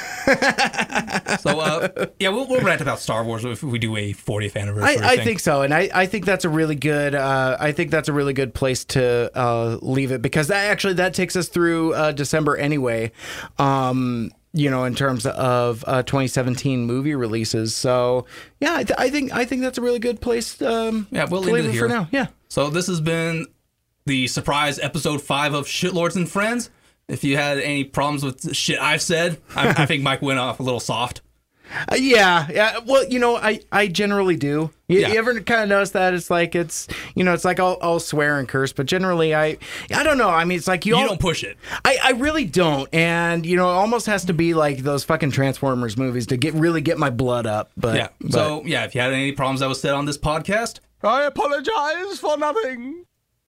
So, uh, yeah, we'll, we'll rant about Star Wars if we do a fortieth anniversary I, I thing. think so, and I, I think that's a really good uh, I think that's a really good place to uh, leave it, because that actually that takes us through uh, December anyway. Um, you know, in terms of uh, twenty seventeen movie releases. So, yeah, I, th- I think I think that's a really good place. Um, yeah, we'll to leave leave it it here for now. Yeah. So this has been the surprise episode five of Shitlords and Friends. If you had any problems with the shit I've said, I, I think Mike went off a little soft. Uh, yeah, yeah. Well, you know, I, I generally do. You, Yeah. you ever kind of notice that? It's like it's you know, it's like I'll, I'll swear and curse, but generally I I don't know. I mean, it's like you, You all, don't push it. I, I really don't, and you know, it almost has to be like those fucking Transformers movies to get really get my blood up. But Yeah. but- So, yeah, if you had any problems that was said on this podcast, I apologize for nothing.